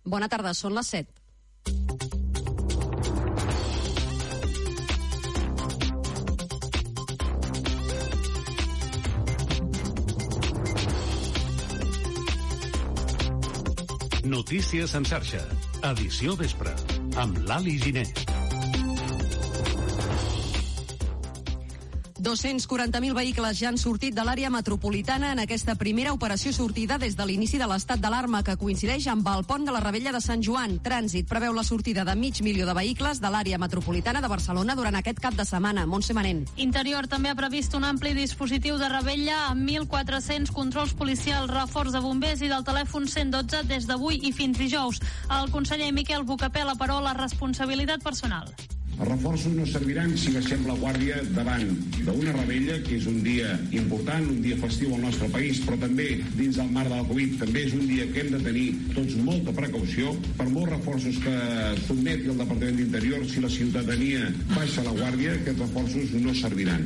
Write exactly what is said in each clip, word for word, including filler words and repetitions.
Bona tarda, són les set. Notícies en xarxa, edició vespre, amb l'Ali Giner. dos-cents quaranta mil vehicles ja han sortit de l'àrea metropolitana en aquesta primera operació sortida des de l'inici de l'estat d'alarma, que coincideix amb el pont de la Rebella de Sant Joan. Trànsit preveu la sortida de mig milió de vehicles de l'àrea metropolitana de Barcelona durant aquest cap de setmana. Montse Manent. Interior també ha previst un ampli dispositiu de Rebella amb mil quatre-cents controls policials, reforç de bombers i del telèfon cent dotze des d'avui i fins dijous. El conseller Miquel Buch apel·la, però, a la responsabilitat personal. Els reforços no serviran si baixem la guàrdia davant d'una rebella, que és un dia important, un dia festiu al nostre país, però també dins del marc de la Covid també és un dia que hem de tenir tots molta precaució. Per molts reforços que sotmeti el Departament d'Interior, si la ciutadania baixa la guàrdia, aquests reforços no serviran.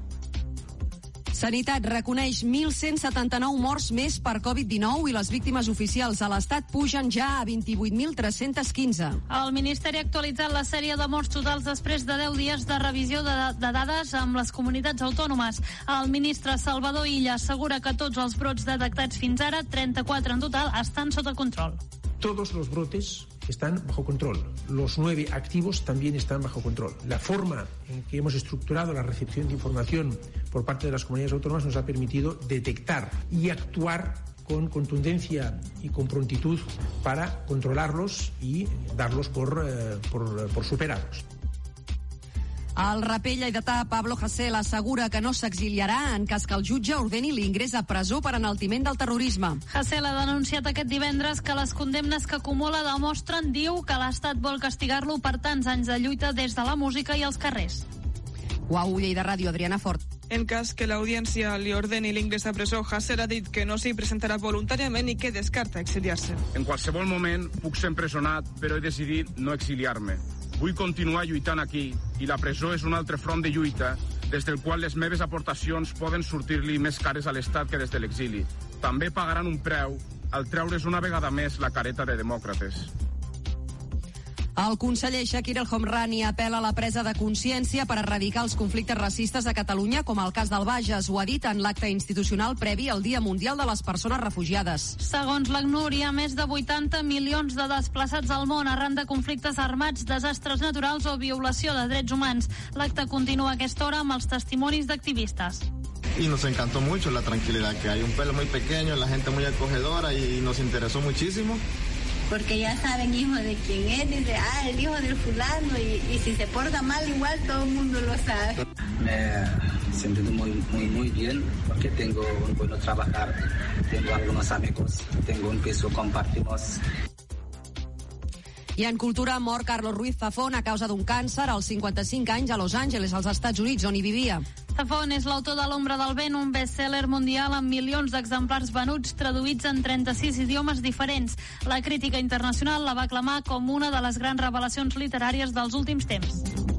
Sanitat reconeix mil cent setanta-nou morts més per covid dinou i les víctimes oficials a l'Estat pugen ja a vint-i-vuit mil tres-cents quinze. El Ministeri ha actualitzat la sèrie de morts totals després de deu dies de revisió de, de dades amb les comunitats autònomes. El ministre Salvador Illa assegura que tots els brots detectats fins ara, trenta-quatre en total, estan sota control. Todos los brotes están bajo control. Los nueve activos también están bajo control. La forma en que hemos estructurado la recepción de información por parte de las comunidades autónomas nos ha permitido detectar y actuar con contundencia y con prontitud para controlarlos y darlos por, eh, por, por superados. El raper lleidatà Pablo Hasél assegura que no s'exiliarà en cas que el jutge ordeni l'ingrés a presó per enaltiment del terrorisme. Hasél ha denunciat aquest divendres que les condemnes que acumula demostren, diu, que l'Estat vol castigar-lo per tants anys de lluita des de la música i els carrers. Uau, Lleida Ràdio, Adriana Fort. En cas que l'audiència li ordeni l'ingrés a presó, Hasél ha dit que no s'hi presentarà voluntàriament i que descarta exiliar-se. En qualsevol moment puc ser empresonat, però he decidit no exiliar-me. Vull continuar lluitant aquí i la presó és un altre front de lluita des del qual les meves aportacions poden sortir-li més cares a l'Estat que des de l'exili. També pagaran un preu al treure's una vegada més la careta de demòcrates. El conseller Shakir El Homrani apel·la a la presa de consciència per erradicar els conflictes racistes a Catalunya, com el cas del Bages. Ho ha dit en l'acte institucional previ al Dia Mundial de les Persones Refugiades. Segons l'ACNUR, hi ha més de vuitanta milions de desplaçats al món arran de conflictes armats, desastres naturals o violació de drets humans. L'acte continua a aquesta hora amb els testimonis d'activistes. Y nos encantó mucho la tranquilidad que hay, un pueblo muy pequeño, la gente muy acogedora y nos interesó muchísimo. Porque ya saben hijo de quién es, dice, ah, el hijo del fulano, y, y si se porta mal igual todo el mundo lo sabe. Me he sentido muy, muy, muy bien porque tengo un bueno trabajar, tengo algunos amigos, tengo un piso, compartimos. I en cultura mor Carlos Ruiz Zafón a causa d'un càncer als cinquanta-cinc anys a Los Angeles, als Estats Units, on hi vivia. Zafón és l'autor de L'ombra del vent, un best-seller mundial amb milions d'exemplars venuts traduïts en trenta-sis idiomes diferents. La crítica internacional la va aclamar com una de les grans revelacions literàries dels últims temps.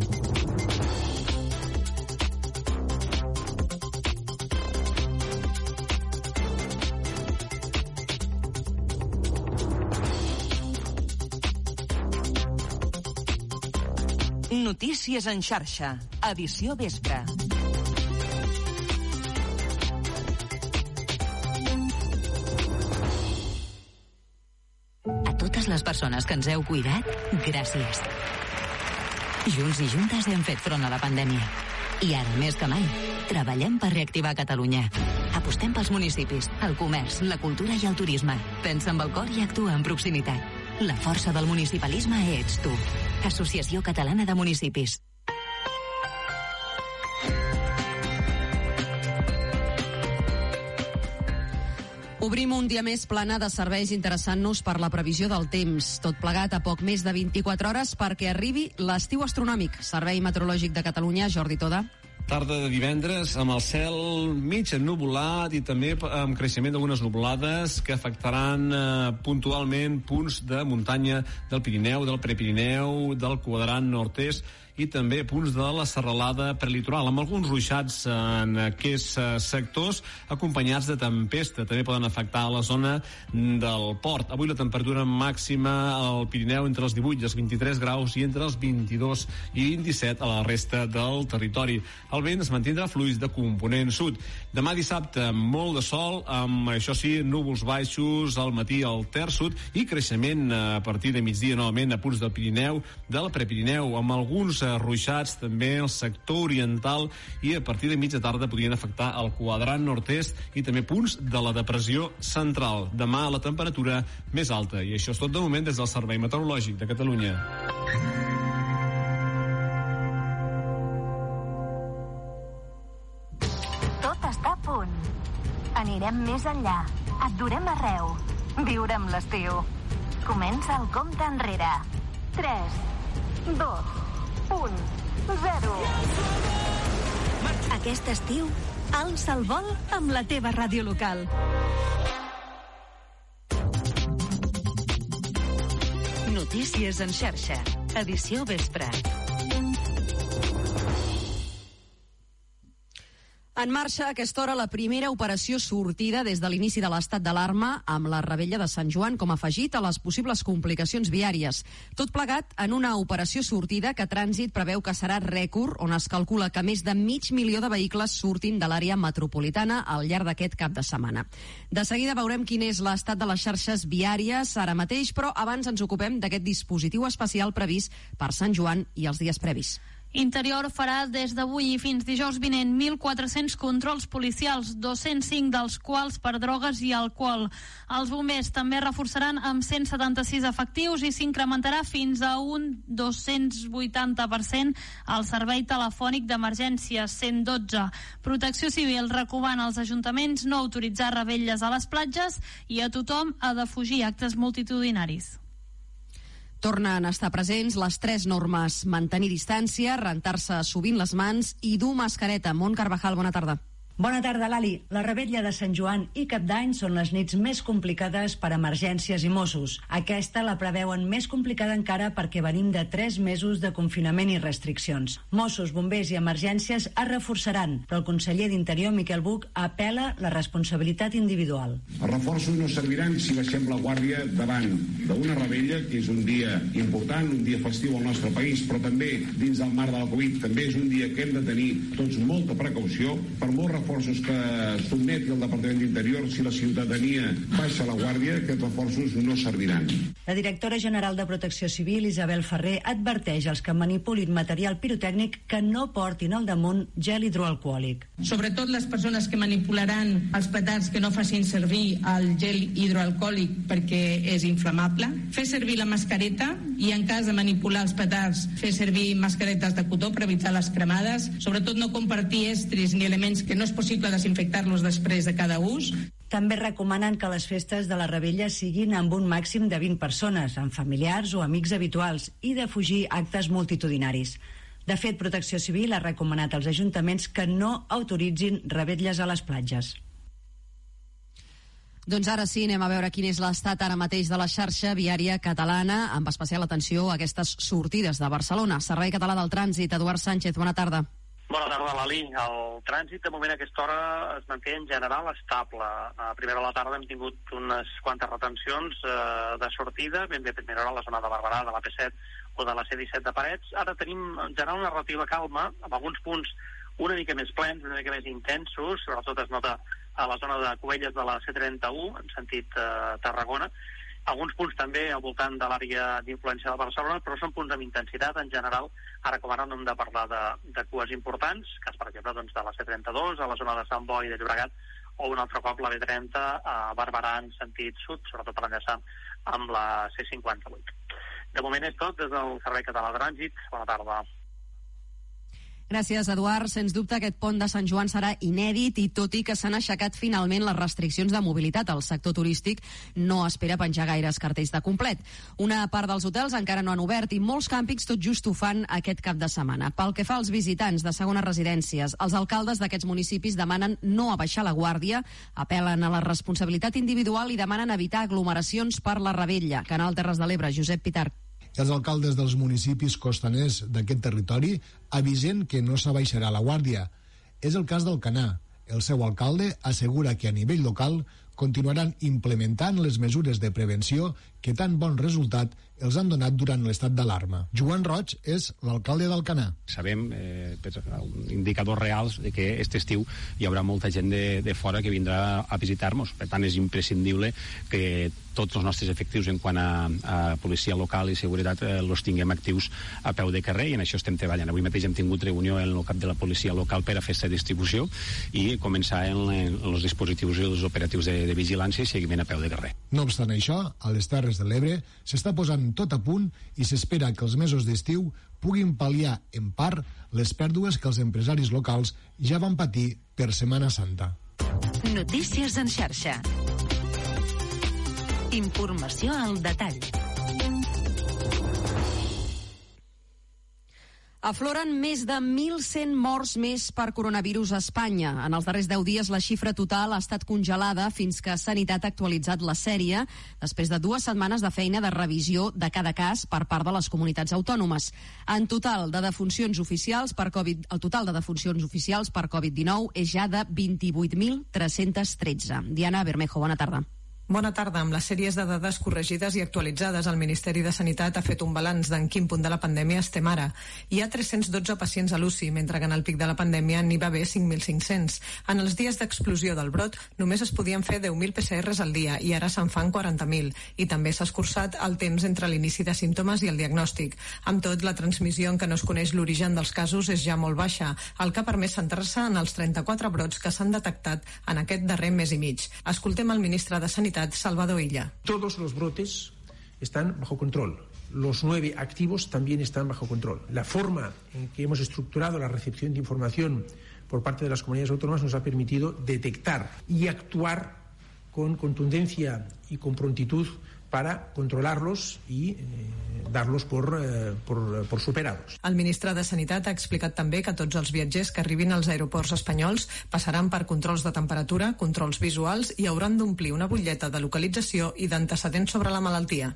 Notícies en xarxa, edició vespre. A totes les persones que ens heu cuidat, gràcies. Junts i juntes hem fet front a la pandèmia. I ara, més que mai, treballem per reactivar Catalunya. Apostem pels municipis, el comerç, la cultura i el turisme. Pensa amb el cor i actua en proximitat. La força del municipalisme ets tu. Associació Catalana de Municipis. Obrim un dia més plana de serveis interessant-nos per la previsió del temps. Tot plegat a poc més de vint-i-quatre hores perquè arribi l'estiu astronòmic. Servei Meteorològic de Catalunya, Jordi Toda. Tarda de divendres amb el cel mig ennuvolat i també amb creixement d'algunes nuvolades que afectaran eh, puntualment punts de muntanya del Pirineu, del Prepirineu, del quadrant nord-est i també punts de la serralada prelitoral, amb alguns ruixats en aquests sectors acompanyats de tempesta. També poden afectar la zona del port. Avui la temperatura màxima al Pirineu entre els divuit i els vint-i-tres graus i entre els vint-i-dos i vint-i-set a la resta del territori. El vent es mantindrà fluix de component sud. Demà dissabte, molt de sol, amb, això sí, núvols baixos al matí al terç sud i creixement a partir de migdia novament a punts del Pirineu, del Prepirineu, amb alguns ruixats també al sector oriental i a partir de mitja tarda podrien afectar el quadrant nord-est i també punts de la depressió central. Demà la temperatura més alta i això és tot de moment des del Servei Meteorològic de Catalunya. Tot està a punt. Anirem més enllà. Et durem arreu. Viurem l'estiu. Comença el compte enrere. tres, dos, un, zero. Aquest estiu, alça el vol amb la teva ràdio local. Notícies en xarxa. Edició vespre. En marxa a aquesta hora la primera operació sortida des de l'inici de l'estat d'alarma amb la Revetlla de Sant Joan com a afegit a les possibles complicacions viàries. Tot plegat en una operació sortida que Trànsit preveu que serà rècord, on es calcula que més de mig milió de vehicles surtin de l'àrea metropolitana al llarg d'aquest cap de setmana. De seguida veurem quin és l'estat de les xarxes viàries ara mateix, però abans ens ocupem d'aquest dispositiu especial previst per Sant Joan i els dies previs. Interior farà des d'avui i fins dijous vinent mil quatre-cents controls policials, dos-cents cinc dels quals per drogues i alcohol. Els bombers també reforçaran amb cent setanta-sis efectius i s'incrementarà fins a un dos-cents vuitanta per cent el servei telefònic d'emergència cent dotze. Protecció Civil recomana als ajuntaments no autoritzar revetlles a les platges i a tothom ha de fugir actes multitudinaris. Tornen a estar presents les tres normes: mantenir distància, rentar-se sovint les mans i dur mascareta. Mont Carvajal, bona tarda. Bona tarda, Lali. La Revetlla de Sant Joan i Cap d'Any són les nits més complicades per emergències i Mossos. Aquesta la preveuen més complicada encara perquè venim de tres mesos de confinament i restriccions. Mossos, bombers i emergències es reforçaran, però el conseller d'Interior, Miquel Buch, apela la responsabilitat individual. Els reforços no serviran si baixem la guàrdia davant d'una Revetlla, que és un dia important, un dia festiu al nostre país, però també dins del marc de la Covid també és un dia que hem de tenir tots molta precaució. Per molt reforços que sotmeti el Departament d'Interior, si la ciutadania baixa la guàrdia, aquests reforços no serviran. La directora general de Protecció Civil, Isabel Ferrer, adverteix als que manipulin material pirotècnic que no portin al damunt gel hidroalcohòlic. Sobretot les persones que manipularan els petards que no facin servir el gel hidroalcohòlic perquè és inflamable. Fer servir la mascareta i, en cas de manipular els petards, fer servir mascaretes de cotó per evitar les cremades. Sobretot no compartir estris ni elements que no és possible desinfectar-los després de cada ús. També recomanen que les festes de la Revetlla siguin amb un màxim de vint persones, amb familiars o amics habituals, i de fugir actes multitudinaris. De fet, Protecció Civil ha recomanat als ajuntaments que no autoritzin revetlles a les platges. Doncs ara sí, anem a veure quin és l'estat ara mateix de la xarxa viària catalana, amb especial atenció a aquestes sortides de Barcelona. Servei Català del Trànsit, Eduard Sánchez, bona tarda. Bona tarda, Lali. El trànsit, de moment, a aquesta hora es manté en general estable. A primera hora de la tarda hem tingut unes quantes retencions eh, de sortida, ben bé a primera hora a la zona de Barberà, de la P set o de la C disset de Parets. Ara tenim, en general, una relativa calma, amb alguns punts una mica més plens, una mica més intensos, sobretot es nota a la zona de Cubelles de la C trenta-u, en sentit eh, Tarragona. Alguns punts també al voltant de l'àrea d'influència de Barcelona, però són punts amb intensitat en general. Ara, com ara, no hem de parlar de, de cues importants, cas, per exemple, doncs, de la C trenta-dos, a la zona de Sant Boi de Llobregat, o un altre cop la B trenta a Barberà en sentit sud, sobretot per enllaçar amb la C cinquanta-vuit. De moment és tot des del Servei Català de Trànsit. Bona tarda. Gràcies, Eduard. Sens dubte, aquest pont de Sant Joan serà inèdit i tot i que s'han aixecat finalment les restriccions de mobilitat, el sector turístic no espera penjar gaires cartells de complet. Una part dels hotels encara no han obert i molts càmpings tot just ho fan aquest cap de setmana. Pel que fa als visitants de segones residències, els alcaldes d'aquests municipis demanen no abaixar la guàrdia, apel·len a la responsabilitat individual i demanen evitar aglomeracions per la Rebetlla. Canal Terres de l'Ebre, Josep Pitarch. Els alcaldes dels municipis costaners d'aquest territori avisen que no s'abaixarà la guàrdia. És el cas d'Alcanar. El seu alcalde assegura que a nivell local continuaran implementant les mesures de prevenció que tan bon resultat els han donat durant l'estat d'alarma. Joan Roig és l'alcalde d'Alcanar. Sabem, eh, per indicadors reals, de que aquest estiu hi haurà molta gent de, de fora que vindrà a visitar-nos. Per tant, és imprescindible que tots els nostres efectius en quant a, a policia local i seguretat eh, els tinguem actius a peu de carrer, i en això estem treballant. Avui mateix hem tingut reunió en el cap de la policia local per a fer aquesta distribució i començar en, en els dispositius i els operatius de, de vigilància i seguiment a peu de carrer. No obstant això, a les Terres de l'Ebre s'està posant tot a punt i s'espera que els mesos d'estiu puguin pal·liar en part les pèrdues que els empresaris locals ja van patir per Setmana Santa. Notícies en xarxa. Informació al detall. Afloren més de mil cent morts més per coronavirus a Espanya. En els darrers deu dies la xifra total ha estat congelada fins que Sanitat ha actualitzat la sèrie després de dues setmanes de feina de revisió de cada cas per part de les comunitats autònomes. En total de defuncions oficials per Covid, el total de defuncions oficials per Covid dinou és ja de vint-i-vuit mil tres-cents tretze. Diana Bermejo, bona tarda. Bona tarda. Amb les sèries de dades corregides i actualitzades, el Ministeri de Sanitat ha fet un balanç d'en quin punt de la pandèmia estem ara. Hi ha tres-cents dotze pacients a l'U C I, mentre que en el pic de la pandèmia n'hi va haver cinc mil cinc-cents. En els dies d'explosió del brot només es podien fer deu mil P C Rs al dia i ara se'n fan quaranta mil. I també s'ha escurçat el temps entre l'inici de símptomes i el diagnòstic. Amb tot, la transmissió en què no es coneix l'origen dels casos és ja molt baixa, el que ha permès centrar-se en els trenta-quatre brots que s'han detectat en aquest darrer mes i mig. Escoltem el ministre de Sanitat, Salvador Illa. Todos los brotes están bajo control. Los nueve activos también están bajo control. La forma en que hemos estructurado la recepción de información por parte de las comunidades autónomas nos ha permitido detectar y actuar con contundencia y con prontitud para controlarlos y eh, darlos por, eh, por, por superados. El ministre de Sanitat ha explicat també que tots els viatgers que arribin als aeroports espanyols passaran per controls de temperatura, controls visuals i hauran d'omplir una butlleta de localització i d'antecedents sobre la malaltia.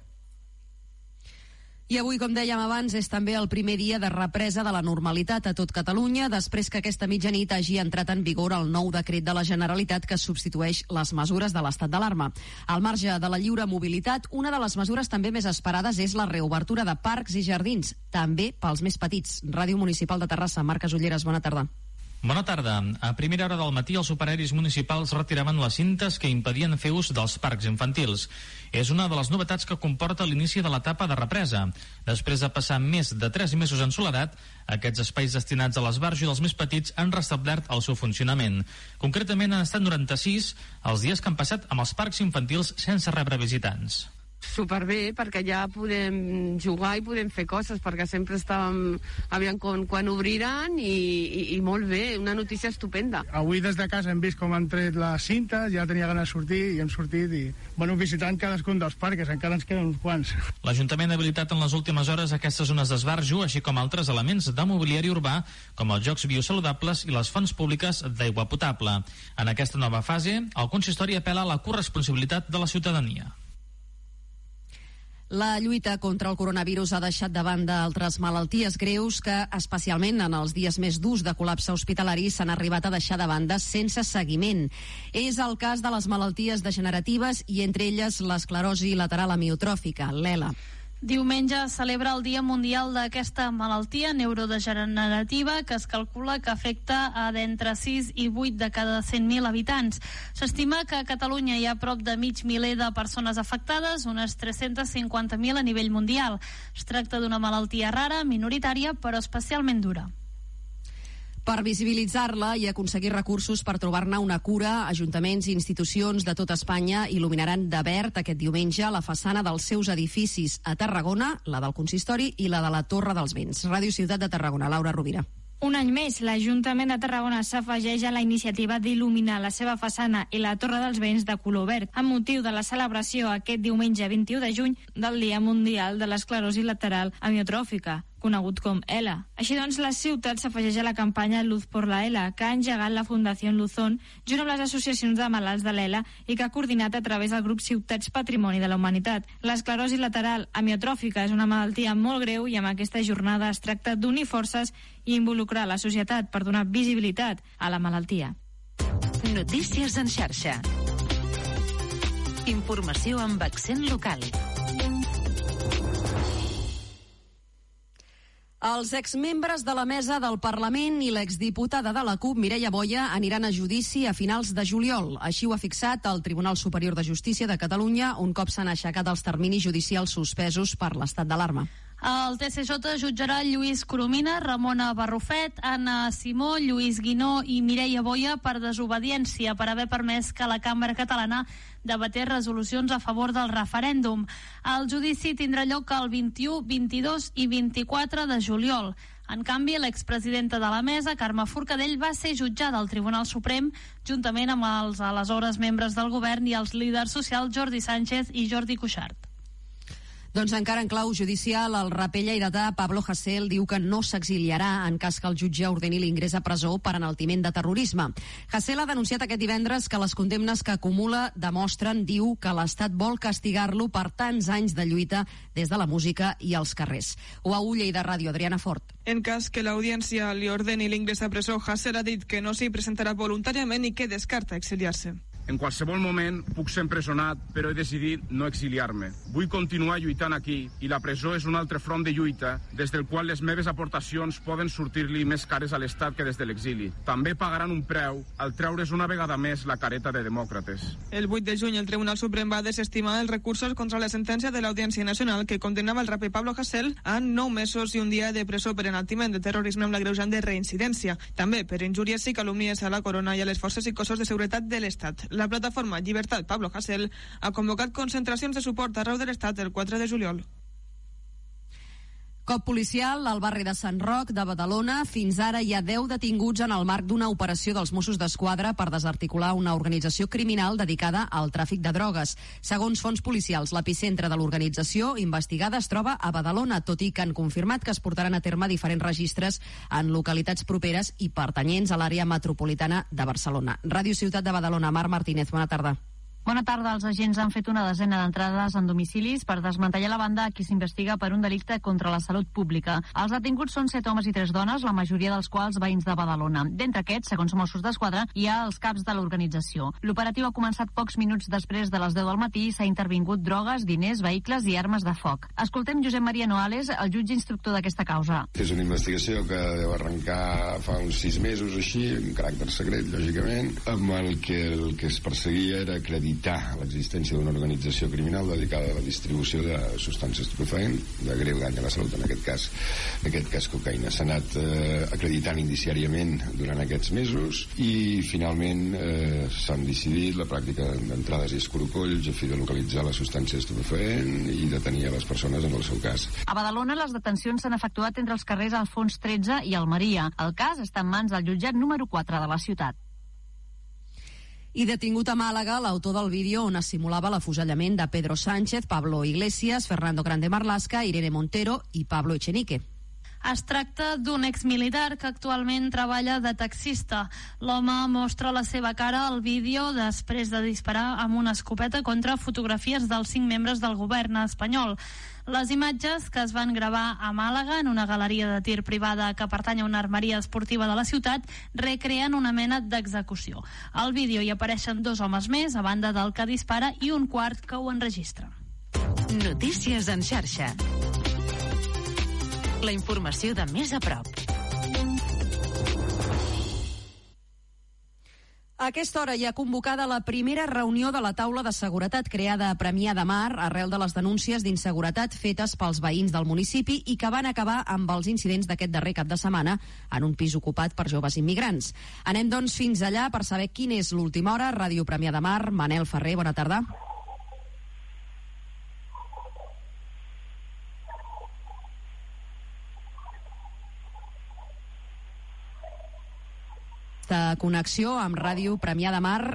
I avui, com dèiem abans, és també el primer dia de represa de la normalitat a tot Catalunya, després que aquesta mitjanit hagi entrat en vigor el nou decret de la Generalitat que substitueix les mesures de l'estat d'alarma. Al marge de la lliure mobilitat, una de les mesures també més esperades és la reobertura de parcs i jardins, també pels més petits. Ràdio Municipal de Terrassa, Marc Casulleres, bona tarda. Bona tarda. A primera hora del matí els operaris municipals retiraven les cintes que impedien fer ús dels parcs infantils. És una de les novetats que comporta l'inici de l'etapa de represa. Després de passar més de tres mesos en soledat, aquests espais destinats a l'esbarjo dels més petits han restablert el seu funcionament. Concretament han estat noranta-sis els dies que han passat amb els parcs infantils sense rebre visitants. Superbé, perquè ja podem jugar i podem fer coses, perquè sempre estàvem aviam quan, quan obriran i, i, i molt bé, una notícia estupenda. Avui des de casa hem vist com han tret les cintes, ja tenia ganes de sortir i hem sortit i bueno, visitant cadascun dels parcs, encara ens queden uns quants. L'Ajuntament ha habilitat en les últimes hores aquestes zones d'esbarjo, així com altres elements de mobiliari urbà, com els jocs biosaludables i les fonts públiques d'aigua potable. En aquesta nova fase, el consistori apel·la a la corresponsabilitat de la ciutadania. La lluita contra el coronavirus ha deixat de banda altres malalties greus que, especialment en els dies més durs de col·lapse hospitalari, s'han arribat a deixar de banda sense seguiment. És el cas de les malalties degeneratives i, entre elles, l'esclerosi lateral amiotròfica, l'E L A. Diumenge celebra el Dia Mundial d'aquesta malaltia neurodegenerativa que es calcula que afecta a d'entre sis i vuit de cada cent mil habitants. S'estima que a Catalunya hi ha prop de mig miler de persones afectades, unes tres-cents cinquanta mil a nivell mundial. Es tracta d'una malaltia rara, minoritària, però especialment dura. Per visibilitzar-la i aconseguir recursos per trobar-ne una cura, ajuntaments i institucions de tot Espanya il·luminaran de verd aquest diumenge la façana dels seus edificis a Tarragona, la del Consistori i la de la Torre dels Vents. Ràdio Ciutat de Tarragona, Laura Rovira. Un any més, l'Ajuntament de Tarragona s'afegeix a la iniciativa d'il·luminar la seva façana i la Torre dels Vents de color verd, amb motiu de la celebració aquest diumenge vint-i-u de juny del Dia Mundial de l'Esclerosi Lateral Amiotròfica, conegut com E L A. Així doncs, la ciutat s'afegeix a la campanya Luz por la E L A, que ha engegat la Fundació Luzón, junt amb les associacions de malalts de l'E L A i que ha coordinat a través del grup Ciutats Patrimoni de la Humanitat. L'esclerosi lateral amiotròfica és una malaltia molt greu i amb aquesta jornada es tracta d'unir forces i involucrar la societat per donar visibilitat a la malaltia. Notícies en xarxa. Informació amb accent local. Els exmembres de la mesa del Parlament i l'exdiputada de la CUP, Mireia Boya, aniran a judici a finals de juliol. Així ho ha fixat el Tribunal Superior de Justícia de Catalunya un cop s'han aixecat els terminis judicials suspesos per l'estat d'alarma. El T C J jutjarà Lluís Coromina, Ramona Barrufet, Anna Simó, Lluís Guinó i Mireia Boya per desobediència per haver permès que la Cambra Catalana debatés resolucions a favor del referèndum. El judici tindrà lloc el vint-i-u, vint-i-dos i vint-i-quatre de juliol. En canvi, l'expresidenta de la mesa, Carme Forcadell, va ser jutjada al Tribunal Suprem juntament amb els aleshores membres del govern i els líders socials Jordi Sánchez i Jordi Cuixart. Doncs encara en clau judicial, el raper lleidatà Pablo Hasél diu que no s'exiliarà en cas que el jutge ordeni l'ingrés a presó per enaltiment de terrorisme. Hasél ha denunciat aquest divendres que les condemnes que acumula demostren, diu, que l'Estat vol castigar-lo per tants anys de lluita des de la música i els carrers. O a Ulla i de Ràdio, Adriana Fort. En cas que l'audiència li ordeni l'ingrés a presó, Hasél ha dit que no s'hi presentarà voluntàriament i que descarta exiliar-se. En qualsevol moment puc ser empresonat, però he decidit no exiliar-me. Vull continuar lluitant aquí i la presó és un altre front de lluita des del qual les meves aportacions poden sortir-li més cares a l'Estat que des de l'exili. També pagaran un preu al treure's una vegada més la careta de demòcrates. El vuit de juny el Tribunal Suprem va desestimar els recursos contra la sentència de l'Audiència Nacional que condemnava el raper Pablo Hasél a nou mesos i un dia de presó per enaltiment de terrorisme amb l'agreujant de reincidència. També per injúries i calúmnies a la corona i a les forces i cossos de seguretat de l'Estat. La plataforma Llibertat Pablo Hasél ha convocat concentracions de suport arreu de l'Estat el quatre de juliol. Cop policial al barri de Sant Roc de Badalona. Fins ara hi ha deu detinguts en el marc d'una operació dels Mossos d'Esquadra per desarticular una organització criminal dedicada al tràfic de drogues. Segons fonts policials, l'epicentre de l'organització investigada es troba a Badalona, tot i que han confirmat que es portaran a terme diferents registres en localitats properes i pertanyents a l'àrea metropolitana de Barcelona. Ràdio Ciutat de Badalona, Mar Martínez, bona tarda. Bona tarda. Els agents han fet una desena d'entrades en domicilis per desmantellar la banda a qui s'investiga per un delicte contra la salut pública. Els detinguts són set homes i tres dones, la majoria dels quals veïns de Badalona. D'entre aquests, segons Mossos d'Esquadra, hi ha els caps de l'organització. L'operatiu ha començat pocs minuts després de les deu del matí i s'ha intervingut drogues, diners, vehicles i armes de foc. Escoltem Josep Maria Noales, el jutge instructor d'aquesta causa. És una investigació que deu arrencar fa uns sis mesos així, amb caràcter secret, lògicament, amb el que el que es perseguia era acreditar l'existència d'una organització criminal dedicada a la distribució de substàncies estupefaents de greu dany a la salut, en aquest cas en aquest cas cocaïna. S'ha anat eh, acreditant indiciàriament durant aquests mesos i finalment eh, s'han decidit la pràctica d'entrades i escorcolls a fi de localitzar la substància estupefaent i detenir a les persones en el seu cas. A Badalona les detencions s'han efectuat entre els carrers Alfons tretze i Almeria. El cas està en mans del jutjat número quatre de la ciutat. I detingut a Màlaga l'autor del vídeo on es simulava l'afusellament de Pedro Sánchez, Pablo Iglesias, Fernando Grande Marlaska, Irene Montero i Pablo Echenique. Es tracta d'un exmilitar que actualment treballa de taxista. L'home mostra la seva cara al vídeo després de disparar amb una escopeta contra fotografies dels cinc membres del govern espanyol. Les imatges, que es van gravar a Màlaga en una galeria de tir privada que pertany a una armeria esportiva de la ciutat, recreen una mena d'execució. Al vídeo hi apareixen dos homes més, a banda del que dispara, i un quart que ho enregistra. Notícies en xarxa. La informació de més a prop. A aquesta hora hi ha convocada la primera reunió de la taula de seguretat creada a Premià de Mar arrel de les denúncies d'inseguretat fetes pels veïns del municipi i que van acabar amb els incidents d'aquest darrer cap de setmana en un pis ocupat per joves immigrants. Anem, doncs, fins allà per saber quina és l'última hora. Ràdio Premià de Mar, Manel Ferrer, bona tarda. aquesta connexió amb Ràdio Premià de Mar.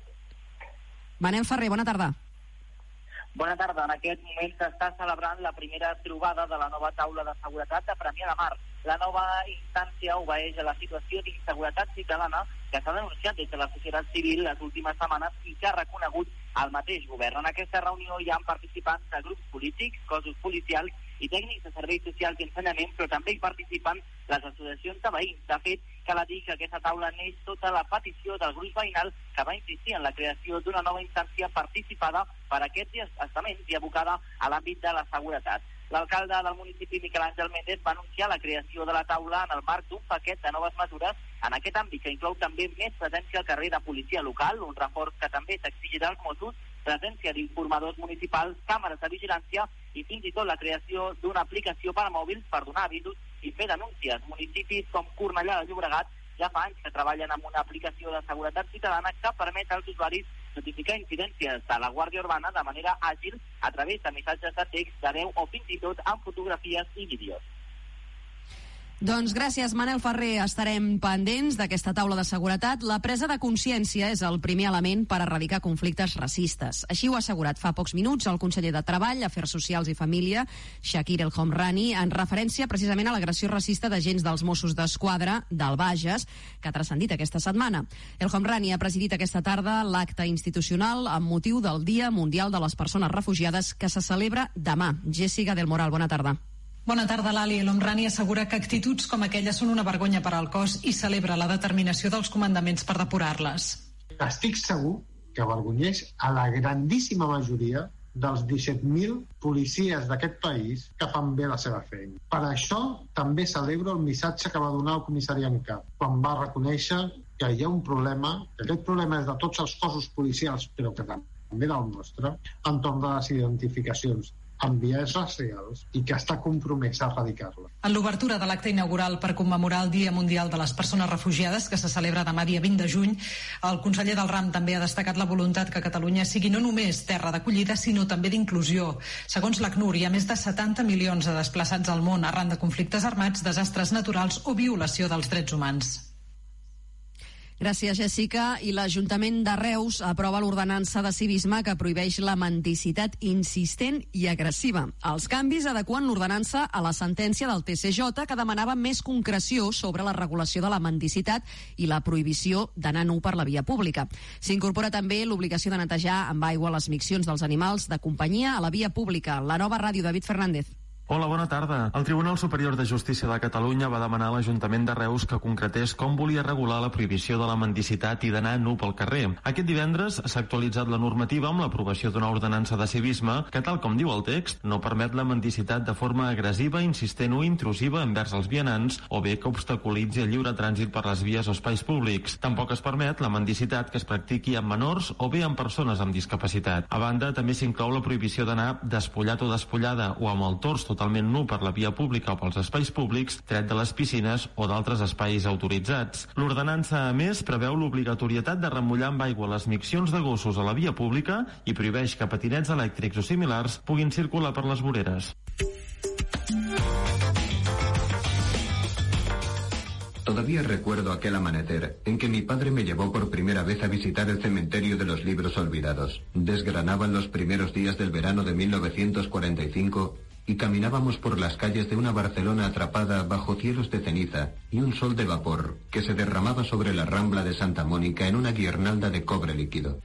Manel Ferrer, bona tarda. Bona tarda. En aquest moment s'està celebrant la primera trobada de la nova taula de seguretat de Premià de Mar. La nova instància obeeix a la situació d'inseguretat ciutadana que s'ha denunciat des de la societat civil les últimes setmanes i que ha reconegut el mateix govern. En aquesta reunió hi ha participants de grups polítics, cossos policials i tècnics de serveis socials i ensenyament, però també hi participen les associacions de veïns. De fet, cal dir que aquesta taula neix sota la petició del grup veïnal que va insistir en la creació d'una nova instància participada per aquests estaments i abocada a l'àmbit de la seguretat. L'alcalde del municipi, Miquel Àngel Méndez, va anunciar la creació de la taula en el marc d'un paquet de noves mesures en aquest àmbit, que inclou també més presència al carrer de policia local, un reforç que també s'exigirà als Mossos, presència d'informadors municipals, càmeres de vigilància i fins i tot la creació d'una aplicació per a mòbils per donar avisos i fer denúncies. Municipis com Cornellà de Llobregat ja fa anys que treballen amb una aplicació de seguretat ciutadana que permet als usuaris notificar incidències de la Guàrdia Urbana de manera àgil a través de missatges de text, de veu o fins i tot amb fotografies i vídeos. Doncs gràcies, Manel Ferrer. Estarem pendents d'aquesta taula de seguretat. La presa de consciència és el primer element per erradicar conflictes racistes. Així ho ha assegurat fa pocs minuts el conseller de Treball, Afers Socials i Família, Shakir El Homrani, en referència precisament a l'agressió racista d'agents dels Mossos d'Esquadra del Bages, que ha transcendit aquesta setmana. El Homrani ha presidit aquesta tarda l'acte institucional amb motiu del Dia Mundial de les Persones Refugiades que se celebra demà. Jessica del Moral, bona tarda. Bona tarda, Lali. El Homrani assegura que actituds com aquelles són una vergonya per al cos i celebra la determinació dels comandaments per depurar-les. Estic segur que avergonyeix a la grandíssima majoria dels disset mil policies d'aquest país que fan bé la seva feina. Per això també celebro el missatge que va donar el comissari en cap, quan va reconèixer que hi ha un problema, que aquest problema és de tots els cossos policials, però que també del nostre, entorn de les identificacions amb biaix racials i que està compromès a erradicar-la. En l'obertura de l'acte inaugural per commemorar el Dia Mundial de les Persones Refugiades, que se celebra demà dia vint de juny, el conseller del RAM també ha destacat la voluntat que Catalunya sigui no només terra d'acollida, sinó també d'inclusió. Segons l'ACNUR, hi ha més de setanta milions de desplaçats al món arran de conflictes armats, desastres naturals o violació dels drets humans. Gràcies, Jessica. I l'Ajuntament de Reus aprova l'ordenança de civisme que prohibeix la mendicitat insistent i agressiva. Els canvis adeqüen l'ordenança a la sentència del T C J que demanava més concreció sobre la regulació de la mendicitat i la prohibició d'anar nu per la via pública. S'incorpora també l'obligació de netejar amb aigua les miccions dels animals de companyia a la via pública. La Nova Ràdio, David Fernández. Hola, bona tarda. El Tribunal Superior de Justícia de Catalunya va demanar a l'Ajuntament de Reus que concretés com volia regular la prohibició de la mendicitat i d'anar nu pel carrer. Aquest divendres s'ha actualitzat la normativa amb l'aprovació d'una ordenança de civisme que, tal com diu el text, no permet la mendicitat de forma agressiva, insistent o intrusiva envers els vianants o bé que obstaculitzi el lliure trànsit per les vies o espais públics. Tampoc es permet la mendicitat que es practiqui amb menors o bé amb persones amb discapacitat. A banda, també s'inclou la prohibició d'anar despullat o despullada o amb el tors totalment nu per la via pública o pels espais públics, tret de les piscines o d'altres espais autoritzats. L'ordenança, a més, preveu l'obligatorietat de remullar amb aigua les miccions de gossos a la via pública i prohibeix que patinets elèctrics o similars puguin circular per les voreres. Todavía recuerdo aquel amanecer en que mi padre me llevó por primera vez a visitar el cementerio de los libros olvidados. Desgranaban los primeros días del verano de mil novecientos cuarenta y cinco y caminábamos por las calles de una Barcelona atrapada bajo cielos de ceniza y un sol de vapor que se derramaba sobre la Rambla de Santa Mónica en una guirnalda de cobre líquido.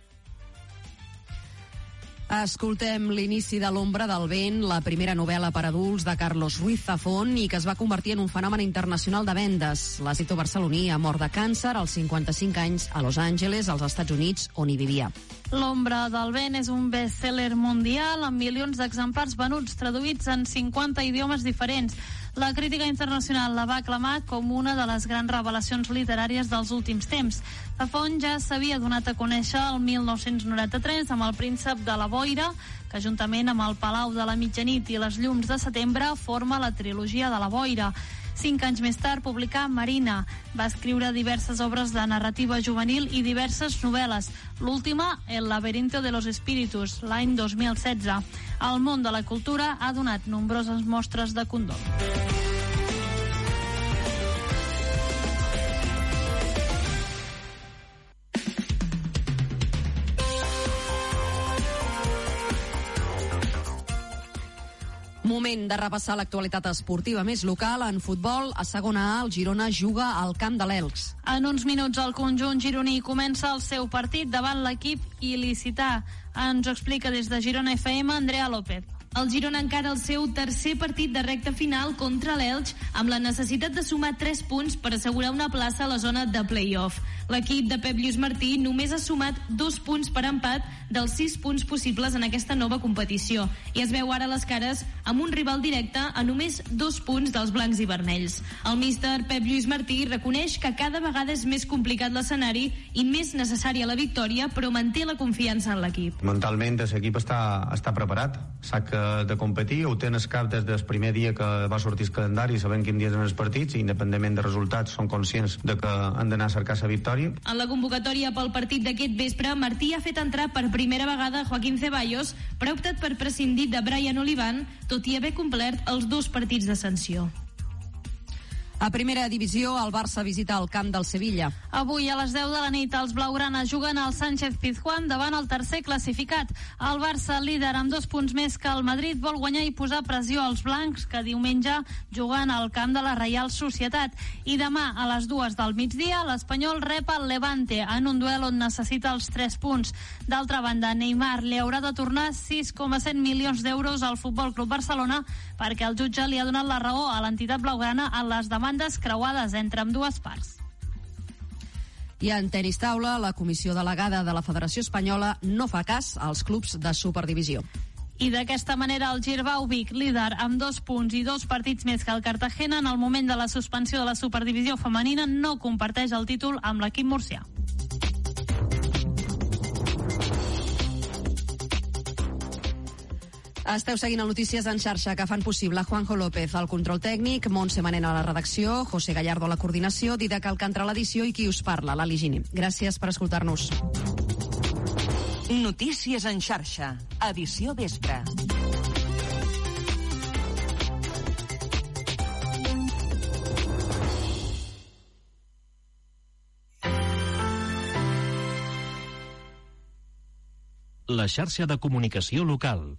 Escoltem l'inici de L'ombra del vent, la primera novel·la per adults de Carlos Ruiz Zafón i que es va convertir en un fenomen internacional de vendes. L'escriptor barceloní ha mort de càncer als cinquanta-cinc anys a Los Angeles, als Estats Units, on hi vivia. L'ombra del vent és un best-seller mundial amb milions d'exemplars venuts, traduïts en cinquanta idiomes diferents. La crítica internacional la va aclamar com una de les grans revelacions literàries dels últims temps. Zafón ja s'havia donat a conèixer el mil nou-cents noranta-tres amb El príncep de la boira, que juntament amb El palau de la mitjanit i Les llums de setembre forma la trilogia de la boira. Cinc anys més tard publicà Marina. Va escriure diverses obres de narrativa juvenil i diverses novel·les. L'última, El laberinto de los espíritus, l'any dos mil setze. El món de la cultura ha donat nombroses mostres de condol. Moment de repassar l'actualitat esportiva més local. En futbol, a segona A, el Girona juga al camp de l'Elx. En uns minuts el conjunt gironí comença el seu partit davant l'equip il·licità. Ens ho explica des de Girona F M Andrea López. El Girona encara el seu tercer partit de recta final contra l'Elx amb la necessitat de sumar tres punts per assegurar una plaça a la zona de play-off. L'equip de Pep Lluís Martí només ha sumat dos punts per empat dels sis punts possibles en aquesta nova competició i es veu ara les cares amb un rival directe a només dos punts dels blancs i vermells. El míster Pep Lluís Martí reconeix que cada vegada és més complicat l'escenari i més necessària la victòria, però manté la confiança en l'equip. Mentalment l'equip està, està preparat, sap que de competir, ho té en el cap des del primer dia que va sortir el calendari, sabent quin dia eren els partits, i independentment de resultats són conscients de que han d'anar a cercar la victòria. En la convocatòria pel partit d'aquest vespre, Martí ha fet entrar per primera vegada Joaquín Ceballos, però ha optat per prescindir de Brian Olivan, tot i haver complert els dos partits de sanció. A primera divisió, el Barça visita el camp del Sevilla. Avui a les deu de la nit els blaugranes juguen al Sánchez Pizjuán davant el tercer classificat. El Barça, líder amb dos punts més que el Madrid, vol guanyar i posar pressió als blancs, que diumenge juguen al camp de la Reial Societat. I demà a les dues del migdia l'Espanyol rep el Levante en un duel on necessita els tres punts. D'altra banda, Neymar li haurà de tornar sis coma set milions d'euros al Futbol Club Barcelona perquè el jutge li ha donat la raó a l'entitat blaugrana en les demandes creuades entre ambdues parts. I en tenis taula, la comissió delegada de la Federació Espanyola no fa cas als clubs de Superdivisió. I d'aquesta manera el Girbau Vic, líder amb dos punts i dos partits més que el Cartagena, en el moment de la suspensió de la Superdivisió femenina no comparteix el títol amb l'equip murcià. Esteu seguint el Notícies en xarxa que fan possible Juanjo López al control tècnic, Montse Manena a la redacció, José Gallardo a la coordinació, Didac Alcántara a l'edició i qui us parla, l'Ali Gini. Gràcies per escoltar-nos. Notícies en xarxa, edició vespre. La xarxa de comunicació local.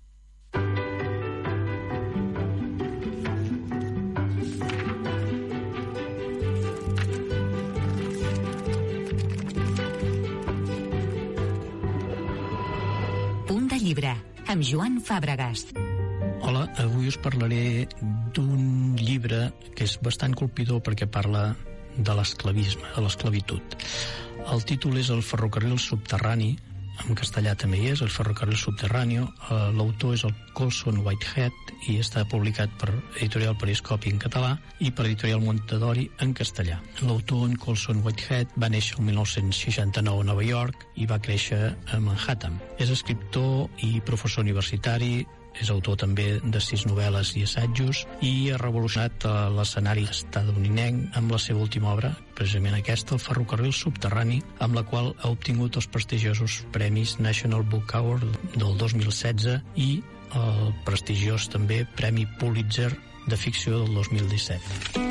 Llibre, amb Joan Fàbregas. Hola, avui us parlaré d'un llibre que és bastant colpidor perquè parla de l'esclavisme, de l'esclavitud. El títol és El ferrocarril subterrani, en castellà també hi és, El ferrocarril subterrani. L'autor és el Colson Whitehead i està publicat per Editorial Periscopi en català i per Editorial Mondadori en castellà. L'autor, en Colson Whitehead, va néixer el mil nou-cents seixanta-nou a Nova York i va créixer a Manhattan. És escriptor i professor universitari, és autor també de sis novel·les i assajos i ha revolucionat l'escenari estatunidenc amb la seva última obra, precisament aquesta, El ferrocarril subterrani, amb la qual ha obtingut els prestigiosos premis National Book Award del dos mil setze i el prestigiós també Premi Pulitzer de ficció del dos mil disset.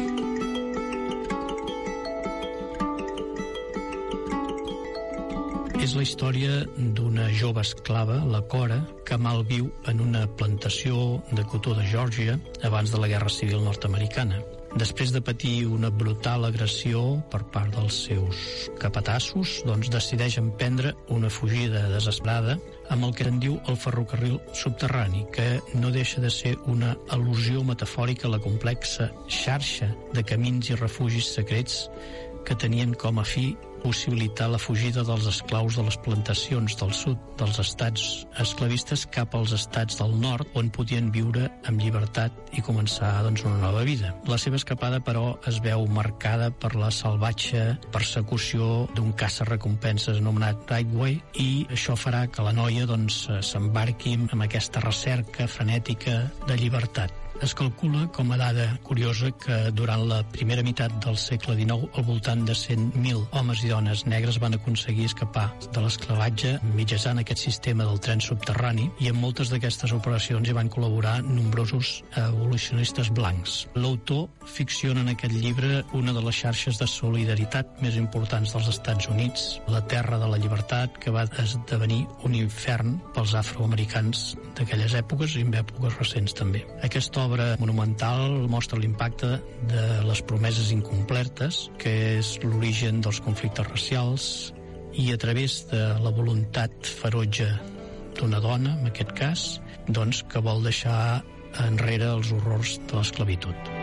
És la història d'una jove esclava, la Cora, que malviu en una plantació de cotó de Geòrgia abans de la Guerra Civil nord-americana. Després de patir una brutal agressió per part dels seus capatassos, doncs decideix emprendre una fugida desesperada amb el que en diu el ferrocarril subterrani, que no deixa de ser una al·lusió metafòrica a la complexa xarxa de camins i refugis secrets que tenien com a fi possibilitar la fugida dels esclaus de les plantacions del sud dels estats esclavistes cap als estats del nord, on podien viure amb llibertat i començar doncs, una nova vida. La seva escapada, però, es veu marcada per la salvatge persecució d'un caça-recompenses anomenat Ridgway, i això farà que la noia doncs, s'embarqui amb aquesta recerca frenètica de llibertat. Es calcula, com a dada curiosa, que durant la primera meitat del segle dinou al voltant de cent mil homes i dones negres van aconseguir escapar de l'esclavatge mitjançant aquest sistema del tren subterrani, i en moltes d'aquestes operacions hi van col·laborar nombrosos abolicionistes blancs. L'autor ficciona en aquest llibre una de les xarxes de solidaritat més importants dels Estats Units, la Terra de la Llibertat, que va esdevenir un infern pels afroamericans d'aquelles èpoques i en èpoques recents també. Aquesta obra monumental mostra l'impacte de les promeses incomplertes, que és l'origen dels conflictes racials, i a través de la voluntat ferotge d'una dona, en aquest cas, doncs, que vol deixar enrere els horrors de l'esclavitud.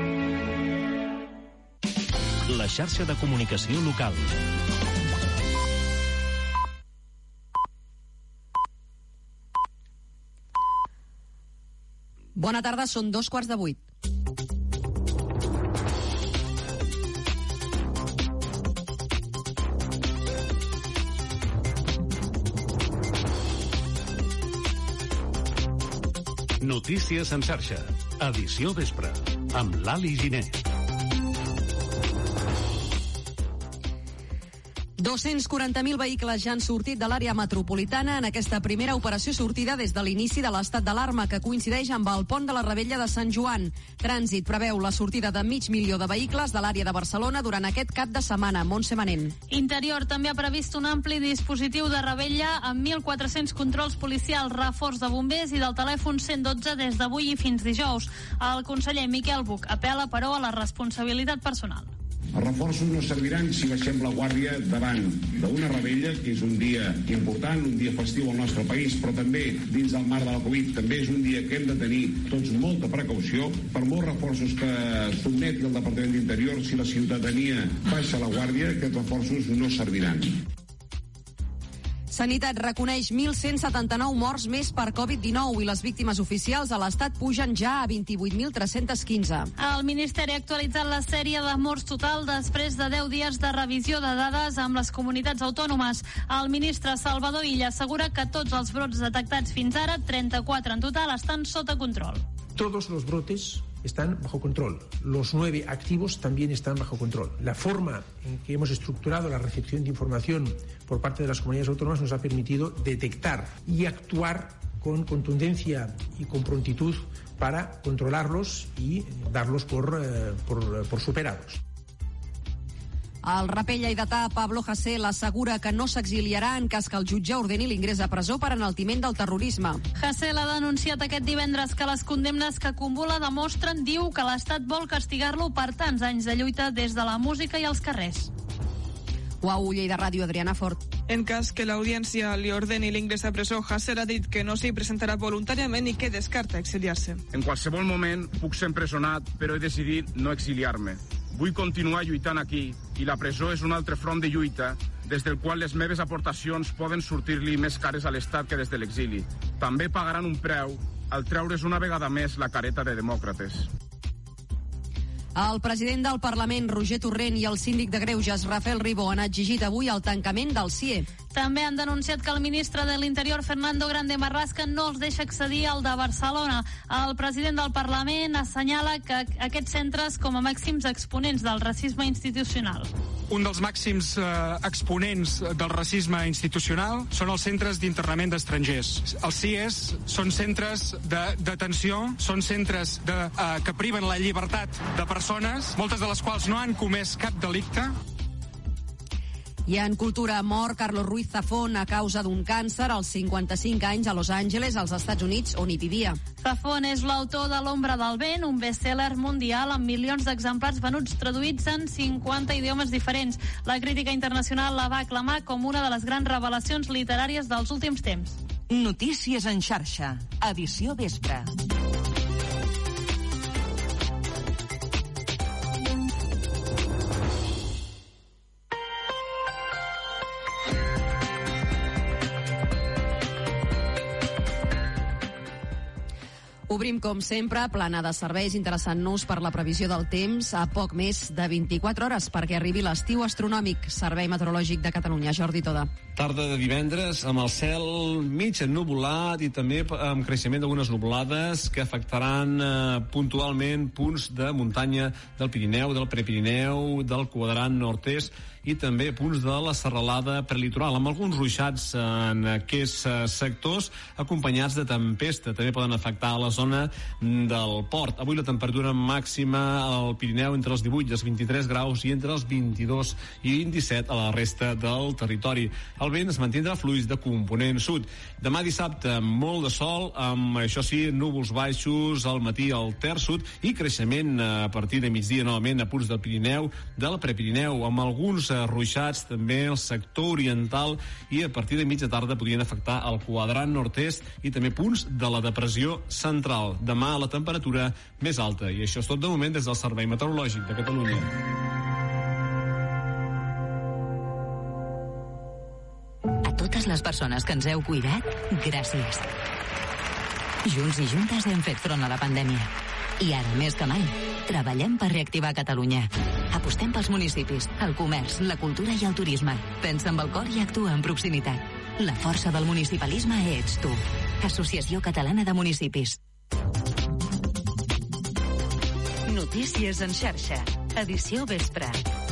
La xarxa de comunicació local. Bona tarda, són dos quarts de vuit. Notícies en xarxa. Edició vespre. Amb l'Ali Giner. dos-cents quaranta mil vehicles ja han sortit de l'àrea metropolitana en aquesta primera operació sortida des de l'inici de l'estat d'alarma, que coincideix amb el pont de la Rebella de Sant Joan. Trànsit preveu la sortida de mig milió de vehicles de l'àrea de Barcelona durant aquest cap de setmana. Montse Manent. Interior també ha previst un ampli dispositiu de Rebella amb mil quatre-cents controls policials, reforç de bombers i del telèfon cent dotze des d'avui i fins dijous. El conseller Miquel Buch apel·la, però, a la responsabilitat personal. Els reforços no serviran si baixem la guàrdia davant d'una Rebella, que és un dia important, un dia festiu al nostre país, però també dins del marc de la Covid, també és un dia que hem de tenir tots molta precaució. Per molts reforços que sotmeti el Departament d'Interior, si la ciutadania baixa la guàrdia, aquests reforços no serviran. Sanitat reconeix mil cent setanta-nou morts més per covid dinou i les víctimes oficials a l'Estat pugen ja a vint-i-vuit mil tres-cents quinze. El Ministeri ha actualitzat la sèrie de morts total després de deu dies de revisió de dades amb les comunitats autònomes. El ministre Salvador Illa assegura que tots els brots detectats fins ara, trenta-quatre en total, estan sota control. Todos los brotes están bajo control. Los nueve activos también están bajo control. La forma en que hemos estructurado la recepción de información por parte de las comunidades autónomas nos ha permitido detectar y actuar con contundencia y con prontitud para controlarlos y darlos por, eh, por, por superados. El raper lleidatà Pablo Hasél assegura que no s'exiliarà en cas que el jutge ordeni l'ingrés a presó per enaltiment del terrorisme. Hasél ha denunciat aquest divendres que les condemnes que acumula demostren, diu, que l'Estat vol castigar-lo per tants anys de lluita des de la música i els carrers. Uau, Lleida Ràdio, Adriana Fort. En cas que l'audiència li ordeni l'ingrés a presó, Hasél ha dit que no s'hi presentarà voluntàriament i que descarta exiliar-se. En qualsevol moment puc ser empresonat, però he decidit no exiliar-me. Vull continuar lluitant aquí i la presó és un altre front de lluita des del qual les meves aportacions poden sortir-li més cares a l'Estat que des de l'exili. També pagaran un preu al treure's una vegada més la careta de demòcrates. El president del Parlament, Roger Torrent, i el síndic de Greuges, Rafael Ribó, han exigit avui el tancament del C I E. També han denunciat que el ministre de l'Interior, Fernando Grande Marlaska, no els deixa accedir al de Barcelona. El president del Parlament assenyala que aquests centres com a màxims exponents del racisme institucional. Un dels màxims eh, exponents del racisme institucional són els centres d'internament d'estrangers. Els C I Es són centres de detenció, són centres de, eh, que priven la llibertat de persones, moltes de les quals no han comès cap delicte. I en cultura, mor Carlos Ruiz Zafón a causa d'un càncer als cinquanta-cinc anys a Los Angeles, als Estats Units, on hi vivia. Zafón és l'autor de L'ombra del vent, un best-seller mundial amb milions d'exemplars venuts traduïts en cinquanta idiomes diferents. La crítica internacional la va aclamar com una de les grans revelacions literàries dels últims temps. Notícies en xarxa. Edició vespre. Obrim, com sempre, plana de serveis, interessant-nos per la previsió del temps a poc més de vint-i-quatre hores perquè arribi l'estiu astronòmic. Servei Meteorològic de Catalunya, Jordi Toda. Tarda de divendres amb el cel mig ennuvolat i també amb creixement d'algunes nuvolades que afectaran eh, puntualment punts de muntanya del Pirineu, del Prepirineu, del quadrant nord-est i també punts de la serralada prelitoral, amb alguns ruixats en aquests sectors acompanyats de tempesta. També poden afectar la zona del port. Avui la temperatura màxima al Pirineu entre els divuit i els vint-i-tres graus i entre els vint-i-dos i vint-i-set a la resta del territori. El vent es mantindrà fluix de component sud. Demà dissabte, molt de sol, amb, això sí, núvols baixos al matí al terç sud i creixement a partir de migdia novament a punts del Pirineu, del Prepirineu, amb alguns ruixats també al sector oriental i a partir de mitja tarda podrien afectar el quadrant nord-est i també punts de la depressió central. Demà la temperatura més alta i això és tot de moment des del Servei Meteorològic de Catalunya. A totes les persones que ens heu cuidat, gràcies. Junts i juntes hem fet front a la pandèmia. I ara, més que mai, treballem per reactivar Catalunya. Apostem pels municipis, el comerç, la cultura i el turisme. Pensa amb el cor i actua en proximitat. La força del municipalisme ets tu. Associació Catalana de Municipis. Notícies en xarxa. Edició vespre.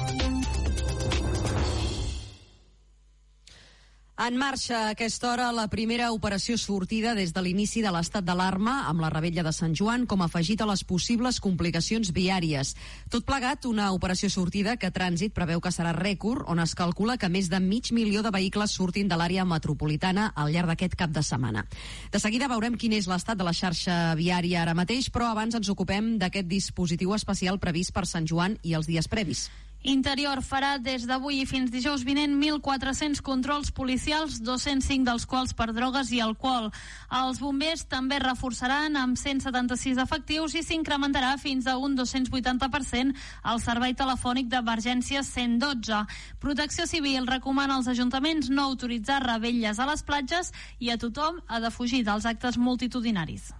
En marxa a aquesta hora la primera operació sortida des de l'inici de l'estat d'alarma amb la Revetlla de Sant Joan com a afegit a les possibles complicacions viàries. Tot plegat, una operació sortida que Trànsit preveu que serà rècord, on es calcula que més de mig milió de vehicles surtin de l'àrea metropolitana al llarg d'aquest cap de setmana. De seguida veurem quin és l'estat de la xarxa viària ara mateix, però abans ens ocupem d'aquest dispositiu especial previst per Sant Joan i els dies previs. Interior farà des d'avui i fins dijous vinent mil quatre-cents controls policials, dos-cents cinc dels quals per drogues i alcohol. Els bombers també reforçaran amb cent setanta-sis efectius i s'incrementarà fins a un dos-cents vuitanta per cent el servei telefònic d'emergències cent dotze. Protecció Civil recomana als ajuntaments no autoritzar revetlles a les platges i a tothom ha de fugir dels actes multitudinaris.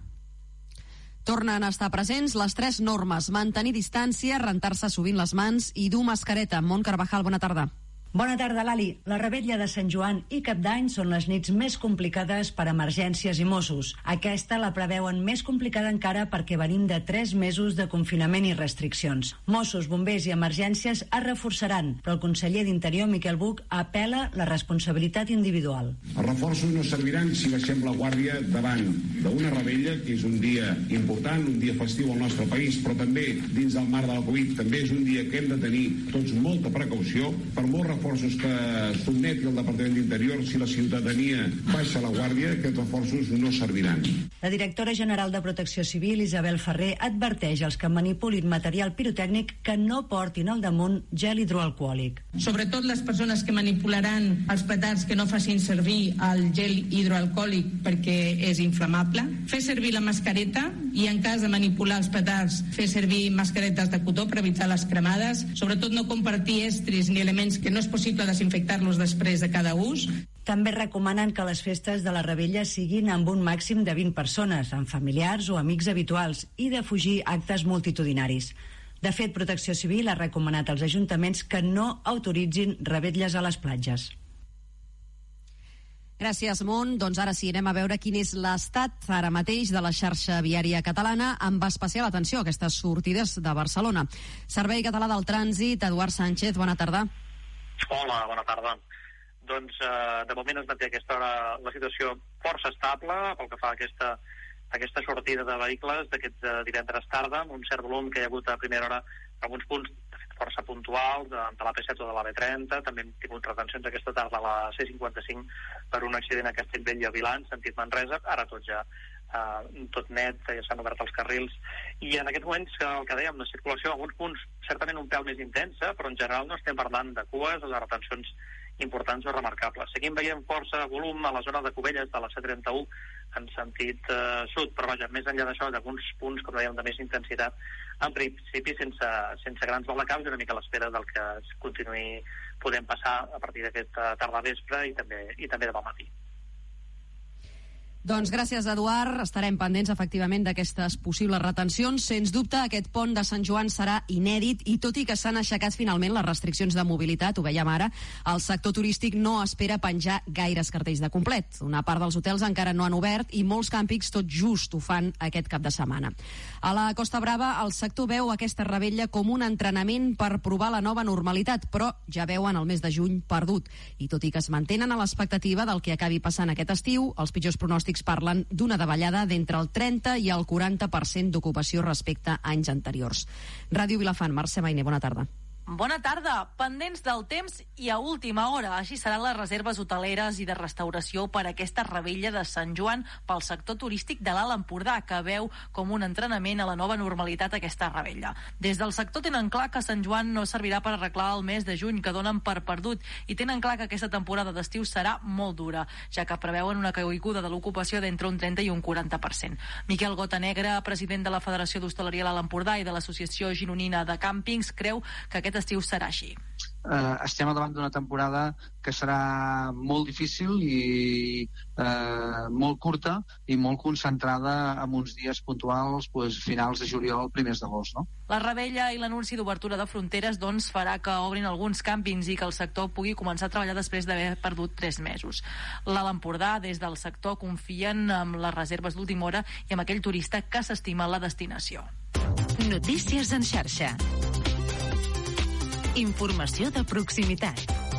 Tornen a estar presents les tres normes: mantenir distància, rentar-se sovint les mans i dur mascareta. Mont Carvajal, bona tarda. Bona tarda, Lali. La Revetlla de Sant Joan i Cap d'Any són les nits més complicades per emergències i Mossos. Aquesta la preveuen més complicada encara perquè venim de tres mesos de confinament i restriccions. Mossos, bombers i emergències es reforçaran, però el conseller d'Interior, Miquel Buch, apela la responsabilitat individual. Els reforços no serviran si baixem la guàrdia davant d'una Revetlla, que és un dia important, un dia festiu al nostre país, però també dins del marc de la Covid, també és un dia que hem de tenir tots molta precaució. Per molt reforços que sotmeti el Departament d'Interior, si la ciutadania baixa la guàrdia, aquests reforços no serviran. La directora general de Protecció Civil, Isabel Ferrer, adverteix als que manipulin material pirotècnic que no portin al damunt gel hidroalcohòlic. Sobretot les persones que manipularan els petards que no facin servir el gel hidroalcohòlic perquè és inflamable. Fer servir la mascareta i, en cas de manipular els petards, fer servir mascaretes de cotó per evitar les cremades. Sobretot no compartir estris ni elements que no és possible desinfectar-los després de cada ús. També recomanen que les festes de la Revetlla siguin amb un màxim de vint persones, amb familiars o amics habituals, i de fugir actes multitudinaris. De fet, Protecció Civil ha recomanat als ajuntaments que no autoritzin revetlles a les platges. Gràcies, Mont. Doncs ara sí, anem a veure quin és l'estat ara mateix de la xarxa viària catalana, amb especial atenció a aquestes sortides de Barcelona. Servei Català del Trànsit, Eduard Sánchez, bona tarda. Hola, bona tarda. Doncs eh, de moment es manté aquesta hora la situació força estable pel que fa a aquesta, a aquesta sortida de vehicles d'aquest eh, divendres tarda, amb un cert volum que hi ha hagut a primera hora en alguns punts força puntuals de, de l'A P set o de l'A B trenta. També hem tingut retencions aquesta tarda a la C cinquanta-cinc per un accident a Castellbell i a Vilan, sentit Manresa. Ara tot ja Uh, tot net, ja s'han obert els carrils i en aquests moments, el que dèiem, la circulació en alguns punts certament un pèl més intensa, però en general no estem parlant de cues o de retencions importants o remarcables. Seguim veient força volum a la zona de Cubelles de la C trenta-u en sentit uh, sud, però vaja, més enllà d'això, d'alguns punts, com dèiem, de més intensitat, en principi sense, sense grans baldacaus i una mica a l'espera del que es continuï podem passar a partir d'aquesta tarda vespre i també, i també demà matí. Doncs gràcies, Eduard. Estarem pendents, efectivament, d'aquestes possibles retencions. Sens dubte, aquest pont de Sant Joan serà inèdit i tot i que s'han aixecat finalment les restriccions de mobilitat, ho veiem ara, el sector turístic no espera penjar gaires cartells de complet. Una part dels hotels encara no han obert i molts càmpings tot just ho fan aquest cap de setmana. A la Costa Brava, el sector veu aquesta revetlla com un entrenament per provar la nova normalitat, però ja veuen el mes de juny perdut. I tot i que es mantenen a l'expectativa del que acabi passant aquest estiu, els pitjors pronòstics parlen d'una davallada d'entre el trenta i el quaranta per cent d'ocupació respecte a anys anteriors. Ràdio Vilafant, Mercè Mainer, bona tarda. Bona tarda. Pendents del temps i a última hora. Així seran les reserves hoteleres i de restauració per a aquesta revetlla de Sant Joan pel sector turístic de l'Alt Empordà, que veu com un entrenament a la nova normalitat aquesta revetlla. Des del sector tenen clar que Sant Joan no servirà per arreglar el mes de juny que donen per perdut i tenen clar que aquesta temporada d'estiu serà molt dura, ja que preveuen una caiguda de l'ocupació d'entre un trenta i un quaranta per cent. Miquel Gotanegra, president de la Federació d'Hostaleria a l'Alt Empordà i de l'Associació Gironina de Càmpings, creu que aquest estiu serà així. Uh, estem davant d'una temporada que serà molt difícil i uh, molt curta i molt concentrada en uns dies puntuals, pues, finals de juliol, primers d'agost, no? La revetlla i l'anunci d'obertura de fronteres doncs, farà que obrin alguns càmpings i que el sector pugui començar a treballar després d'haver perdut tres mesos. L'Alt Empordà, des del sector, confien en les reserves d'última hora i en aquell turista que s'estima la destinació. Notícies en xarxa. Informació de proximitat.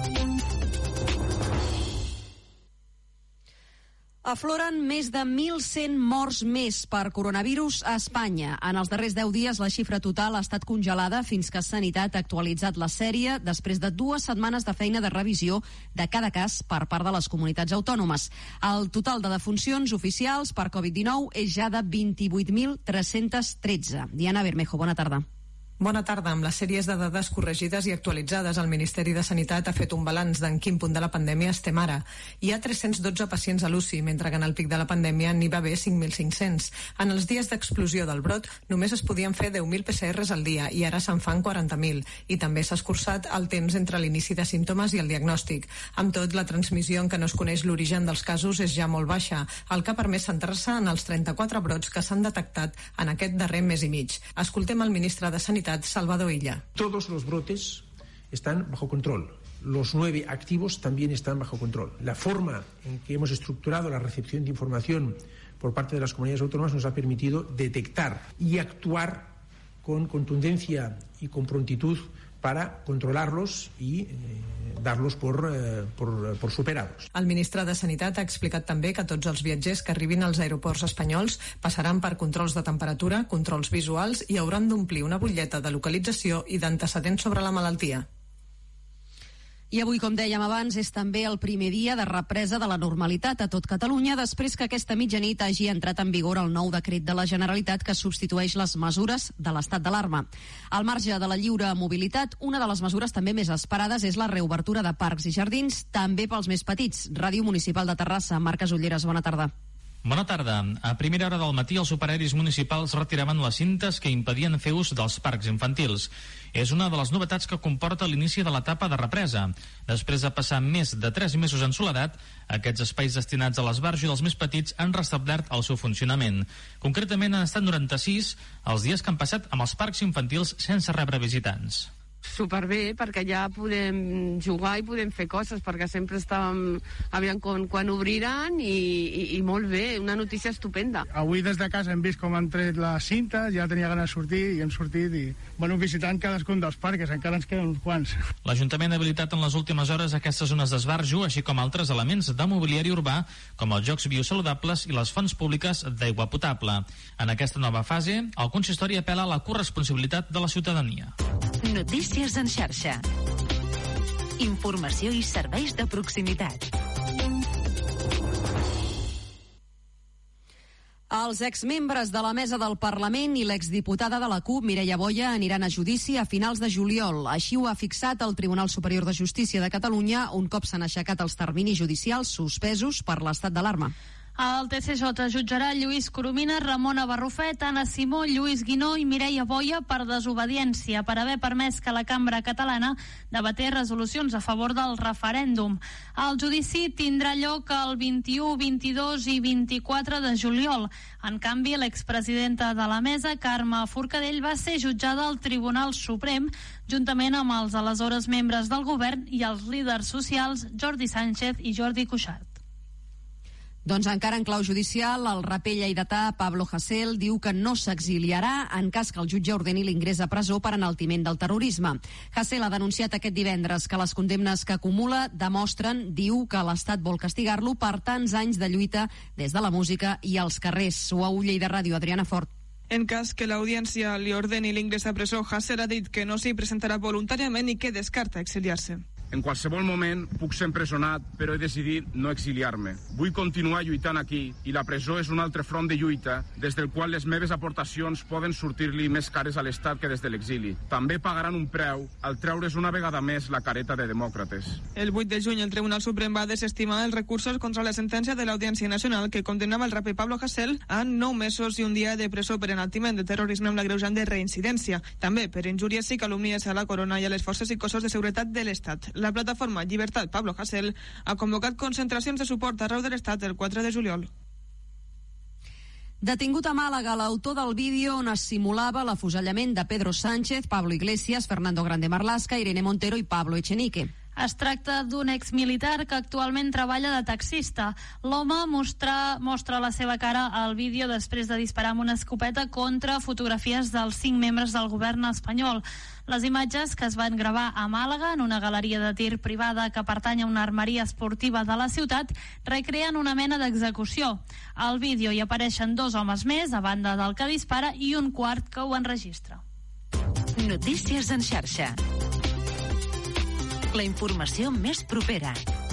Afloren més de mil cent morts més per coronavirus a Espanya. En els darrers deu dies la xifra total ha estat congelada fins que Sanitat ha actualitzat la sèrie després de dues setmanes de feina de revisió de cada cas per part de les comunitats autònomes. El total de defuncions oficials per covid dinou és ja de vint-i-vuit mil tres-cents tretze. Diana Bermejo, bona tarda. Bona tarda. Amb les sèries de dades corregides i actualitzades, el Ministeri de Sanitat ha fet un balanç d'en quin punt de la pandèmia estem ara. Hi ha tres-cents dotze pacients a l'U C I, mentre que en el pic de la pandèmia n'hi va haver cinc mil cinc-cents. En els dies d'explosió del brot només es podien fer deu mil P C Rs al dia i ara se'n fan quaranta mil. I també s'ha escurçat el temps entre l'inici de símptomes i el diagnòstic. Amb tot, la transmissió en què no es coneix l'origen dels casos és ja molt baixa, el que ha permès centrar-se en els trenta-quatre brots que s'han detectat en aquest darrer mes i mig. Escoltem el ministre de Sanitat, Salvador Illa. Todos los brotes están bajo control. Los nueve activos también están bajo control. La forma en que hemos estructurado la recepción de información por parte de las comunidades autónomas nos ha permitido detectar y actuar con contundencia y con prontitud para controlarlos y eh, darlos por, eh, por, por superados. El ministre de Sanitat ha explicat també que tots els viatgers que arribin als aeroports espanyols passaran per controls de temperatura, controls visuals i hauran d'omplir una butlleta de localització i d'antecedents sobre la malaltia. I avui, com dèiem abans, és també el primer dia de represa de la normalitat a tot Catalunya després que aquesta mitjanit hagi entrat en vigor el nou decret de la Generalitat que substitueix les mesures de l'estat d'alarma. Al marge de la lliure mobilitat, una de les mesures també més esperades és la reobertura de parcs i jardins, també pels més petits. Ràdio Municipal de Terrassa, Marc Casulleres, bona tarda. Bona tarda. A primera hora del matí, els superaeris municipals retiraven les cintes que impedien fer ús dels parcs infantils. És una de les novetats que comporta l'inici de l'etapa de represa. Després de passar més de tres mesos en soledat, aquests espais destinats a l'esbarjo i dels més petits han restablert el seu funcionament. Concretament han estat noranta-sis els dies que han passat amb els parcs infantils sense rebre visitants. Superbé, perquè ja podem jugar i podem fer coses, perquè sempre estàvem aviam quan, quan obriran i, i, i molt bé, una notícia estupenda. Avui des de casa hem vist com han tret la cinta, ja tenia ganes de sortir i hem sortit i bueno, visitant cadascun dels parcs, encara ens queden uns quants. L'Ajuntament ha habilitat en les últimes hores aquestes zones d'esbarjo, així com altres elements de mobiliari urbà, com els jocs biosaludables i les fonts públiques d'aigua potable. En aquesta nova fase, el consistori apel·la a la corresponsabilitat de la ciutadania. Notícies en xarxa. Informació i serveis de proximitat. Els exmembres de la mesa del Parlament i l'exdiputada de la CUP, Mireia Boya, aniran a judici a finals de juliol. Així ho ha fixat el Tribunal Superior de Justícia de Catalunya un cop s'han aixecat els terminis judicials suspesos per l'estat d'alarma. El T C J jutjarà Lluís Coromines, Ramona Barrufet, Anna Simó, Lluís Guinó i Mireia Boia per desobediència, per haver permès que la cambra catalana debatés resolucions a favor del referèndum. El judici tindrà lloc el vint-i-u, vint-i-dos i vint-i-quatre de juliol. En canvi, l'expresidenta de la mesa, Carme Forcadell, va ser jutjada al Tribunal Suprem juntament amb els aleshores membres del govern i els líders socials Jordi Sánchez i Jordi Cuixart. Doncs encara en clau judicial, el raper lleidatà Pablo Hasél diu que no s'exiliarà en cas que el jutge ordeni l'ingrés a presó per enaltiment del terrorisme. Hasél ha denunciat aquest divendres que les condemnes que acumula demostren, diu, que l'Estat vol castigar-lo per tants anys de lluita des de la música i els carrers. U A U Lleida Ràdio, Adriana Fort. En cas que l'audiència li ordeni l'ingrés a presó, Hasél ha dit que no s'hi presentarà voluntàriament i que descarta exiliar-se. En qualsevol moment puc ser empresonat, però he decidit no exiliar-me. Vull continuar lluitant aquí i la presó és un altre front de lluita des del qual les meves aportacions poden sortir-li més cares a l'Estat que des de l'exili. També pagaran un preu al treure's una vegada més la careta de demòcrates. El vuit de juny el Tribunal Suprem va desestimar els recursos contra la sentència de l'Audiència Nacional que condemnava el raper Pablo Hasél a nou mesos i un dia de presó per enaltiment de terrorisme amb l'agreujant de reincidència. També per injúries i calúmnies a la corona i a les forces i cossos de seguretat de l'Estat. La plataforma Llibertat Pablo Hasél ha convocat concentracions de suport arreu de l'Estat el quatre de juliol. Detingut a Màlaga l'autor del vídeo on es simulava l'afusellament de Pedro Sánchez, Pablo Iglesias, Fernando Grande Marlaska, Irene Montero i Pablo Echenique. Es tracta d'un exmilitar que actualment treballa de taxista. L'home mostra, mostra la seva cara al vídeo després de disparar amb una escopeta contra fotografies dels cinc membres del govern espanyol. Les imatges, que es van gravar a Màlaga en una galeria de tir privada que pertany a una armeria esportiva de la ciutat, recreen una mena d'execució. Al vídeo hi apareixen dos homes més, a banda del que dispara, i un quart que ho enregistra. Notícies en xarxa. La informació més propera.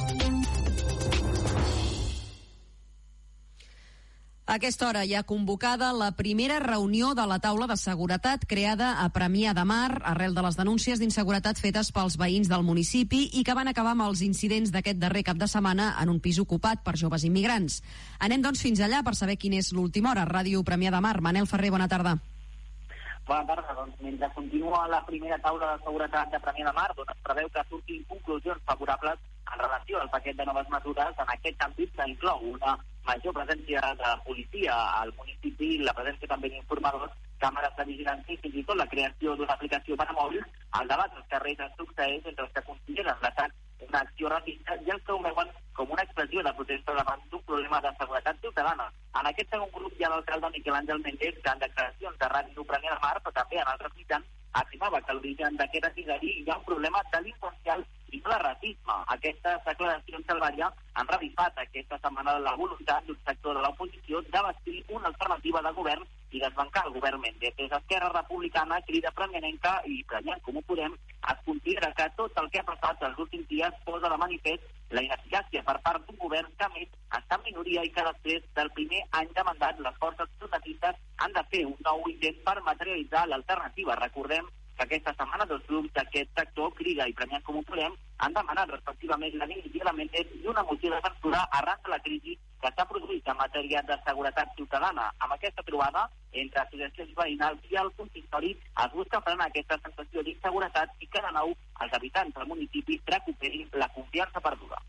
A aquesta hora hi ha convocada la primera reunió de la taula de seguretat creada a Premià de Mar arrel de les denúncies d'inseguretat fetes pels veïns del municipi i que van acabar amb els incidents d'aquest darrer cap de setmana en un pis ocupat per joves immigrants. Anem doncs fins allà per saber quina és l'última hora. Ràdio Premià de Mar. Manel Ferrer, bona tarda. Bona tarda. Doncs mentre continua la primera taula de seguretat de Premià de Mar, on es preveu que surtin conclusions favorables en relació al paquet de noves mesures, en aquest àmbit s'inclou una major presència de policia al municipi, la presència també d'informadors, càmeres de vigilància i fins i tot la creació d'una aplicació per a mòbils. El debat als carrers es succeeix entre els que consideren l'atac una acció racista i els que ho veuen com una expressió de protesta davant d'un problema de seguretat ciutadana. En aquest segon grup hi ha l'alcalde Miquel Àngel Méndez, que en declaracions de Ràdio Premià de Mar, però també en altres mitjans, afirmava que l'origen d'aquest episodi hi ha un problema delinqüencial i no de racisme. Aquestes declaracions Salvaria han revifat aquesta setmana la voluntat d'un sector de l'oposició de bastir una alternativa de govern i desbancar el govern Méndez. Des d'Esquerra Republicana, Crida Premianenca i Premià Comú Podem es considera que tot el que ha passat els últims dies posa de manifest la ineficàcia per part d'un govern que, a més, està en minoria i que després del primer any de mandat les forces protagonistes han de fer un nou intent per materialitzar l'alternativa. Recordem que aquesta setmana dos grups d'aquest sector, Crida i Premià Comú Podem, han demanat respectivament la dimissió de Méndez i una moció de censura arran de la crisi que s'ha produït en matèria de seguretat ciutadana. Amb aquesta trobada entre associacions veïnals i el consistori es busca frenar aquesta sensació d'inseguretat i que de nou els habitants del municipi recuperin la confiança perduda.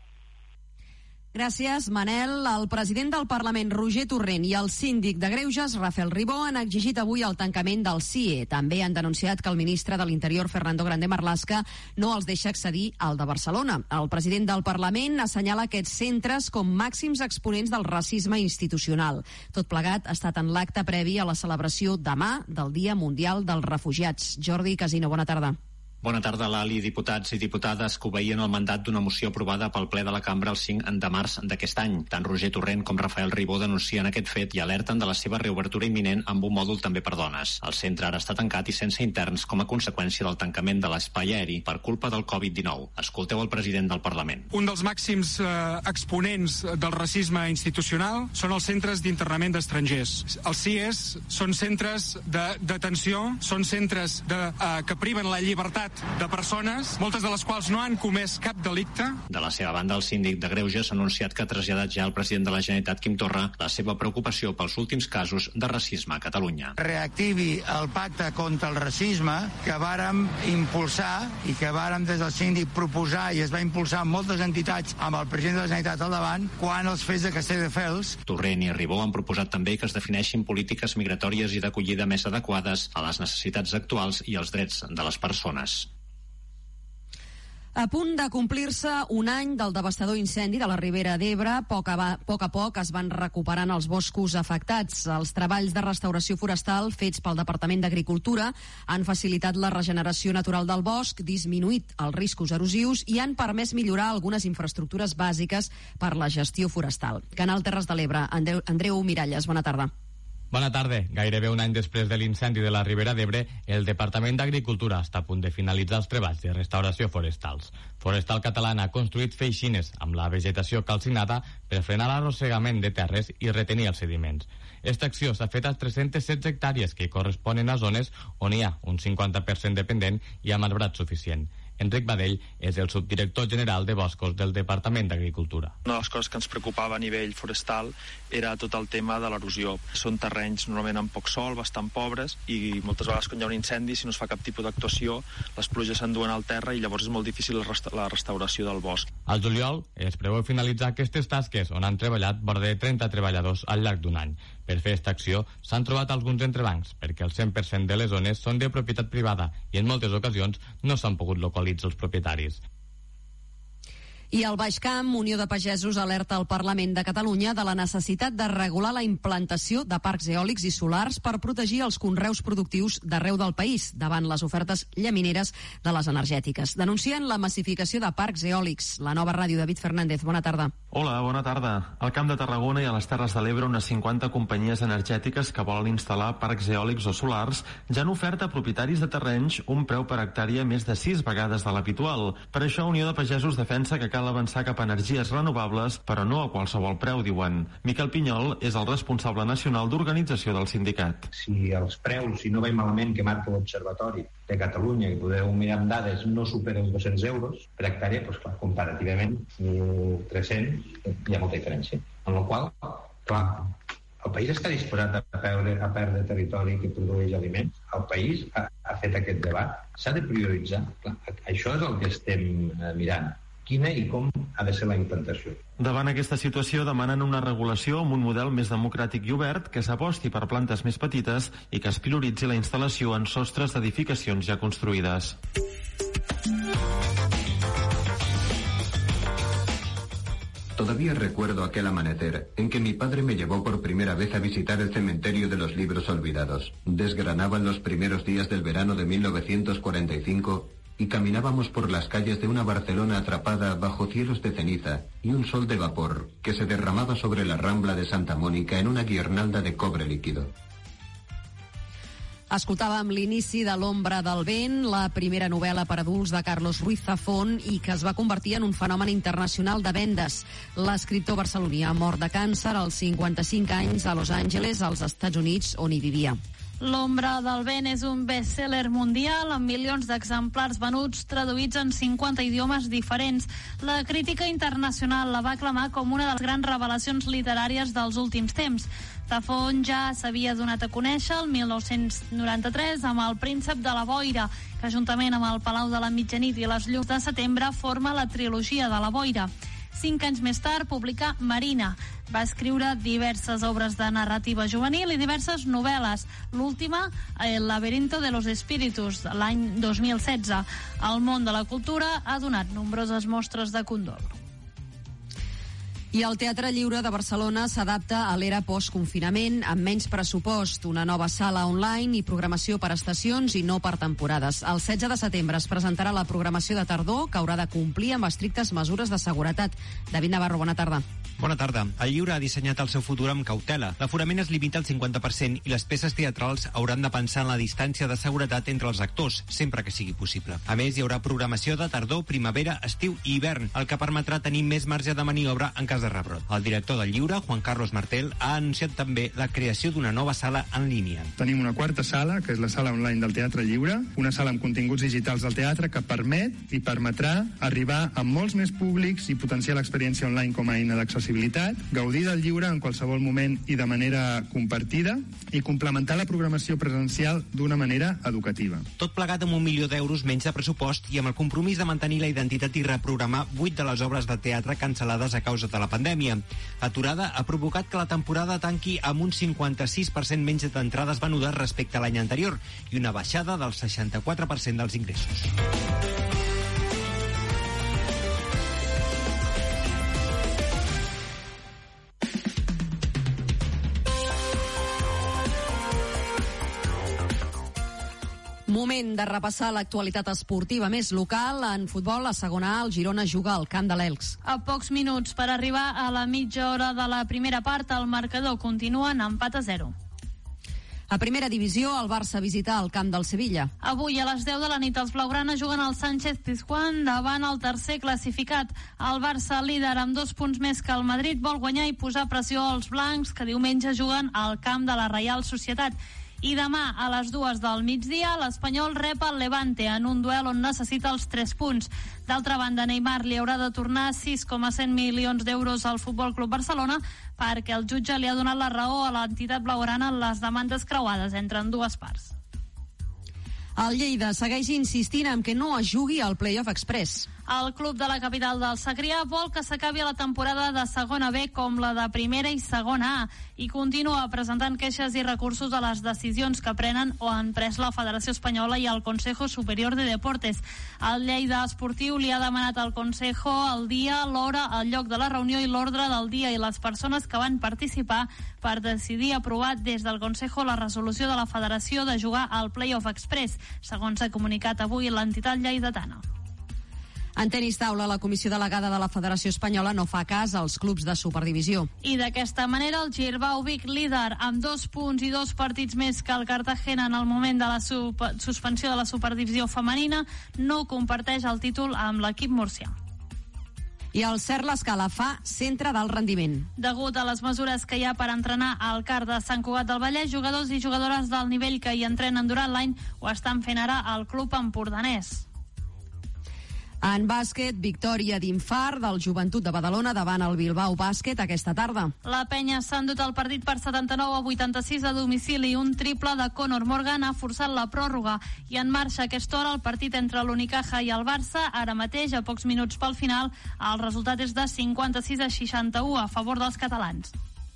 Gràcies, Manel. El president del Parlament, Roger Torrent, i el síndic de Greuges, Rafael Ribó, han exigit avui el tancament del C I E. També han denunciat que el ministre de l'Interior, Fernando Grande Marlaska, no els deixa accedir al de Barcelona. El president del Parlament assenyala aquests centres com màxims exponents del racisme institucional. Tot plegat ha estat en l'acte previ a la celebració demà del Dia Mundial dels Refugiats. Jordi Casino, bona tarda. Bona tarda, Lali. Diputats i diputades que obeïen el mandat d'una moció aprovada pel ple de la cambra el cinc de març d'aquest any. Tant Roger Torrent com Rafael Ribó denuncien aquest fet i alerten de la seva reobertura imminent amb un mòdul també per dones. El centre ara està tancat i sense interns com a conseqüència del tancament de l'espai aeri per culpa del covid dinou. Escolteu el president del Parlament. Un dels màxims eh, exponents del racisme institucional són els centres d'internament d'estrangers. Els C I Es són centres de detenció, són centres de, eh, que priven la llibertat quantitat de persones, moltes de les quals no han comès cap delicte. De la seva banda, el síndic de Greuges ha anunciat que ha traslladat ja al president de la Generalitat, Quim Torra, la seva preocupació pels últims casos de racisme a Catalunya. Reactivi el pacte contra el racisme que vàrem impulsar i que vàrem des del síndic proposar i es va impulsar amb moltes entitats amb el president de la Generalitat al davant quan els fets de Castelldefels. Torrent i Ribó han proposat també que es defineixin polítiques migratòries i d'acollida més adequades a les necessitats actuals i als drets de les persones. A punt de complir-se un any del devastador incendi de la Ribera d'Ebre, a poc a, poc a poc es van recuperant els boscos afectats. Els treballs de restauració forestal fets pel Departament d'Agricultura han facilitat la regeneració natural del bosc, disminuït els riscos erosius i han permès millorar algunes infraestructures bàsiques per la gestió forestal. Canal Terres de l'Ebre, Andreu, Andreu Miralles, bona tarda. Bona tarda. Gairebé un any després de l'incendi de la Ribera d'Ebre, el Departament d'Agricultura està a punt de finalitzar els treballs de restauració forestals. Forestal Catalana ha construït feixines amb la vegetació calcinada per frenar l'arrossegament de terres i retenir els sediments. Esta acció s'ha fet a tres-centes setze hectàrees que corresponen a zones on hi ha un cinquanta per cent dependent i amb arbrat suficient. Enric Badell és el subdirector general de Boscos del Departament d'Agricultura. Una de les coses que ens preocupava a nivell forestal era tot el tema de l'erosió. Són terrenys normalment amb poc sol, bastant pobres, i moltes vegades quan hi ha un incendi, si no es fa cap tipus d'actuació, les pluges s'enduen al terra i llavors és molt difícil la restauració del bosc. Al juliol es preveu finalitzar aquestes tasques, on han treballat vora de trenta treballadors al llarg d'un any. Per fer aquesta acció s'han trobat alguns entrebancs, perquè el cent per cent de les zones són de propietat privada i en moltes ocasions no s'han pogut localitzar els propietaris. I al Baix Camp, Unió de Pagesos alerta al Parlament de Catalunya de la necessitat de regular la implantació de parcs eòlics i solars per protegir els conreus productius d'arreu del país davant les ofertes llamineres de les energètiques. Denuncien la massificació de parcs eòlics. La Nova Ràdio, David Fernández, bona tarda. Hola, bona tarda. Al Camp de Tarragona i a les Terres de l'Ebre, unes cinquanta companyies energètiques que volen instal·lar parcs eòlics o solars ja han ofert a propietaris de terrenys un preu per hectàrea més de sis vegades de l'habitual. Per això, Unió de Pagesos defensa que cal avançar cap a energies renovables, però no a qualsevol preu, diuen. Miquel Pinyol és el responsable nacional d'organització del sindicat. Si els preus, si no vaig malament, que marca l'Observatori de Catalunya, que podeu mirar amb dades, no superen dos-cents euros per hectàrea, doncs clar, comparativament, mil tres-cents, hi ha molta diferència. En la qual, clar, el país està disposat a perdre, a perdre territori que produeix aliments. El país ha, ha fet aquest debat. S'ha de prioritzar. Clar, això és el que estem eh, mirant. Quina i com ha de ser la implantació. Davant aquesta situació demanen una regulació amb un model més democràtic i obert que s'aposti per plantes més petites i que es prioritzi la instal·lació en sostres d'edificacions ja construïdes. Todavía recuerdo aquel amanecer en que mi padre me llevó por primera vez a visitar el cementerio de los libros olvidados. Desgranaban los primeros días del verano de mil novecientos cuarenta y cinco y caminábamos por las calles de una Barcelona atrapada bajo cielos de ceniza y un sol de vapor que se derramaba sobre la Rambla de Santa Mónica en una guirnalda de cobre líquido. Escoltàvem l'inici de L'ombra del vent, la primera novel·la per adults de Carlos Ruiz Zafón i que es va convertir en un fenomen internacional de vendes. L'escriptor barceloní ha mort de càncer als cinquanta-cinc anys a Los Angeles, als Estats Units, on hi vivia. L'ombra del vent és un best-seller mundial amb milions d'exemplars venuts traduïts en cinquanta idiomes diferents. La crítica internacional la va aclamar com una de les grans revelacions literàries dels últims temps. Zafón ja s'havia donat a conèixer el mil nou-cents noranta-tres amb El príncep de la boira, que juntament amb El palau de la mitjanit i Les llums de setembre forma la trilogia de la boira. Cinc anys més tard publica Marina. Va escriure diverses obres de narrativa juvenil i diverses novel·les. L'última, El laberinto de los espíritus, l'any dos mil setze. El món de la cultura ha donat nombroses mostres de condol. I el Teatre Lliure de Barcelona s'adapta a l'era post-confinament amb menys pressupost, una nova sala online i programació per estacions i no per temporades. El setze de setembre es presentarà la programació de tardor, que haurà de complir amb estrictes mesures de seguretat. David Navarro, bona tarda. Bona tarda. El Lliure ha dissenyat el seu futur amb cautela. L'aforament es limita al cinquanta per cent i les peces teatrals hauran de pensar en la distància de seguretat entre els actors, sempre que sigui possible. A més, hi haurà programació de tardor, primavera, estiu i hivern, el que permetrà tenir més marge de maniobra en cas cas de rebrot. El director del llibre, Juan Carlos Martel, ha anunciat també la creació d'una nova sala en línia. Tenim una quarta sala, que és la sala online del Teatre Lliure, una sala amb continguts digitals del teatre que permet i permetrà arribar a molts més públics i potenciar l'experiència online com a eina d'accessibilitat, gaudir del lliure en qualsevol moment i de manera compartida i complementar la programació presencial d'una manera educativa. Tot plegat amb un milió d'euros menys de pressupost i amb el compromís de mantenir la identitat i reprogramar vuit de les obres de teatre cancel·lades a causa de la pandèmia. L'aturada ha provocat que la temporada tanqui amb un cinquanta-sis per cent menys d'entrades venudes respecte a l'any anterior i una baixada del seixanta-quatre per cent dels ingressos. Moment de repassar l'actualitat esportiva més local. En futbol, a segona A, el Girona juga al camp de l'Elx. A pocs minuts per arribar a la mitja hora de la primera part, el marcador continua en empat a zero. A primera divisió, el Barça visita el camp del Sevilla. Avui a les deu de la nit els blaugrana juguen al Sánchez-Pizjuán davant el tercer classificat. El Barça, líder amb dos punts més que el Madrid, vol guanyar i posar pressió als blancs, que diumenge juguen al camp de la Reial Societat. I demà, a les dues del migdia, l'Espanyol rep el Levante en un duel on necessita els tres punts. D'altra banda, Neymar li haurà de tornar sis coma cent milions d'euros al Futbol Club Barcelona perquè el jutge li ha donat la raó a l'entitat blaugrana en les demandes creuades entre ambdues parts. El Lleida segueix insistint en que no es jugui al Playoff Express. El club de la capital del Segrià vol que s'acabi la temporada de segona B com la de primera i segona A i continua presentant queixes i recursos a les decisions que prenen o han pres la Federació Espanyola i el Consejo Superior de Deportes. El Lleida Esportiu li ha demanat al Consejo el dia, l'hora, el lloc de la reunió i l'ordre del dia i les persones que van participar per decidir aprovar des del Consejo la resolució de la Federació de jugar al Playoff Express, segons ha comunicat avui l'entitat lleidatana. En tenis taula, la comissió delegada de la Federació Espanyola no fa cas als clubs de superdivisió. I d'aquesta manera el Girbau Vic, líder amb dos punts i dos partits més que el Cartagena en el moment de la suspensió de la superdivisió femenina, no comparteix el títol amb l'equip murcià. I el Cert l'Escala fa centre d'alt rendiment. Degut a les mesures que hi ha per entrenar al CAR de Sant Cugat del Vallès, jugadors i jugadores del nivell que hi entrenen durant l'any ho estan fent ara al club empordanès. En bàsquet, victòria d'infart del Joventut de Badalona davant el Bilbao Bàsquet aquesta tarda. La penya s'ha endut el partit per setanta-nou a vuitanta-sis a domicili. Un triple de Conor Morgan ha forçat la pròrroga i en marxa a aquesta hora el partit entre l'Unicaja i el Barça. Ara mateix, a pocs minuts pel final, el resultat és de cinquanta-sis a seixanta-u a favor dels catalans.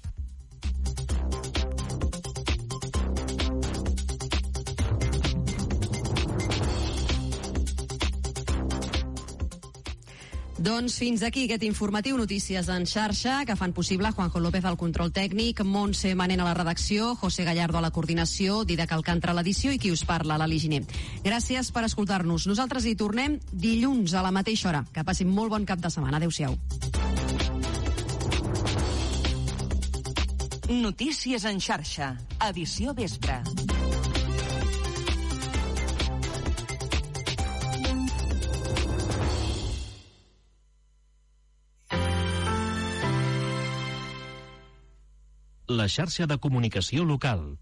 Doncs fins aquí aquest informatiu Notícies en xarxa que fan possible Juanjo López al control tècnic, Montse Manent a la redacció, José Gallardo a la coordinació, Didac Alcántara a l'edició i qui us parla, l'Ali Giner. Gràcies per escoltar-nos. Nosaltres hi tornem dilluns a la mateixa hora. Que passin molt bon cap de setmana. Adéu-siau. Notícies en xarxa. Edició vespre. La xarxa de comunicació local.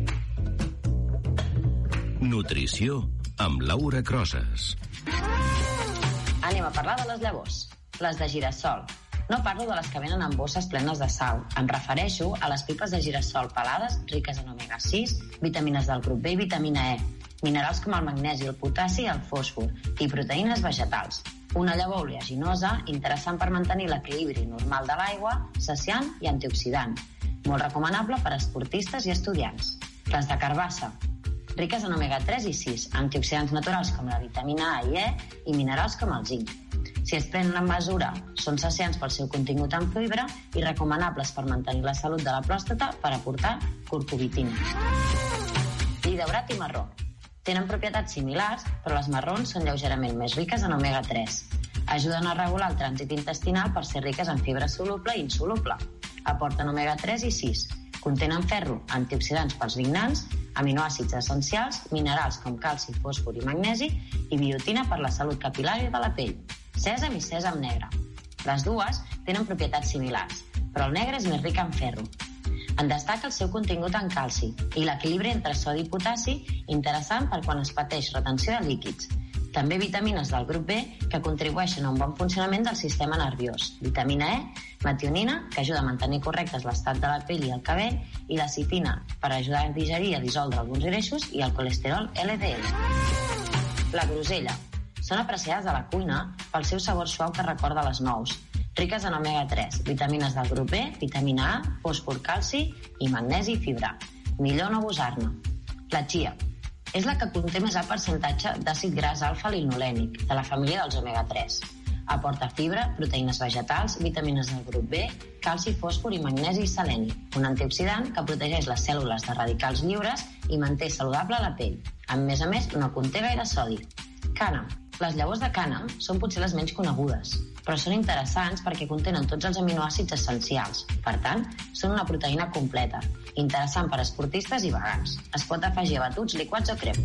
Nutrició amb Laura Crosas. Anem a parlar de les llavors, les de girassol. No parlo de les que venen en bosses plenes de sal. Em refereixo a les pipes de girassol pelades, riques en omega sis, vitamines del grup B i vitamina E, minerals com el magnesi, el potassi i el fòsfor, i proteïnes vegetals. Una llavor oleaginosa interessant per mantenir l'equilibri normal de l'aigua, saciant i antioxidant. Molt recomanable per a esportistes i estudiants. Les de carbassa, riques en omega tres i sis, antioxidants naturals com la vitamina A i E i minerals com el zinc. Si es prenen en mesura, són saciants pel seu contingut en fibra i recomanables per mantenir la salut de la pròstata per aportar curcubitina. Lli daurat i marró. Tenen propietats similars, però les marrons són lleugerament més riques en omega tres. Ajuden a regular el trànsit intestinal per ser riques en fibra soluble i insoluble. Aporten omega tres i sis. Contenen ferro, antioxidants pels vignants, aminoàcids essencials, minerals com calci, fòsfor i magnesi i biotina per la salut capil·lar de la pell. Sèsam i sèsam negre. Les dues tenen propietats similars, però el negre és més ric en ferro. En destaca el seu contingut en calci i l'equilibri entre sodi i potassi, interessant per quan es pateix retenció de líquids. També vitamines del grup B que contribueixen a un bon funcionament del sistema nerviós. Vitamina E, metionina, que ajuda a mantenir correctes l'estat de la pell i el cabell, i la citina, per ajudar a digerir i a dissoldre alguns greixos, i el colesterol L D L. La grosella. Són apreciades a la cuina pel seu sabor suau que recorda les nous, riques en omega tres, vitamines del grup B, vitamina A, fòsfor, calci i magnesi i fibra. Millor no abusar-ne. La chia. És la que conté més alt percentatge d'àcid gras alfa-linolènic, de la família dels omega tres. Aporta fibra, proteïnes vegetals, vitamines del grup B, calci, fòsfor i magnesi i seleni, un antioxidant que protegeix les cèl·lules de radicals lliures i manté saludable la pell. A més a més, no conté gaire sodi. Cànem. Les llavors de cànem són potser les menys conegudes, però són interessants perquè contenen tots els aminoàcids essencials. Per tant, són una proteïna completa, interessant per a esportistes i vegans. Es pot afegir a batuts, liquats o crem.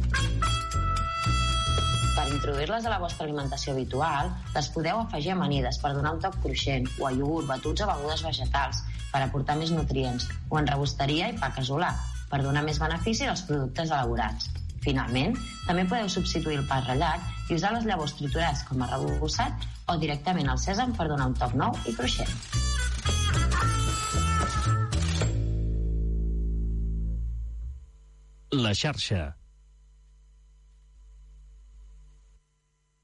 Per introduir-les a la vostra alimentació habitual, les podeu afegir a amanides per donar un toc cruixent, o a iogurt, batuts o begudes vegetals, per aportar més nutrients, o en rebosteria i pa casolà, per donar més benefici als productes elaborats. Finalment, també podeu substituir el pa ratllat i usar les llavors triturats com a rebossat o directament al sèsam per donar un toc nou i cruixent. La xarxa,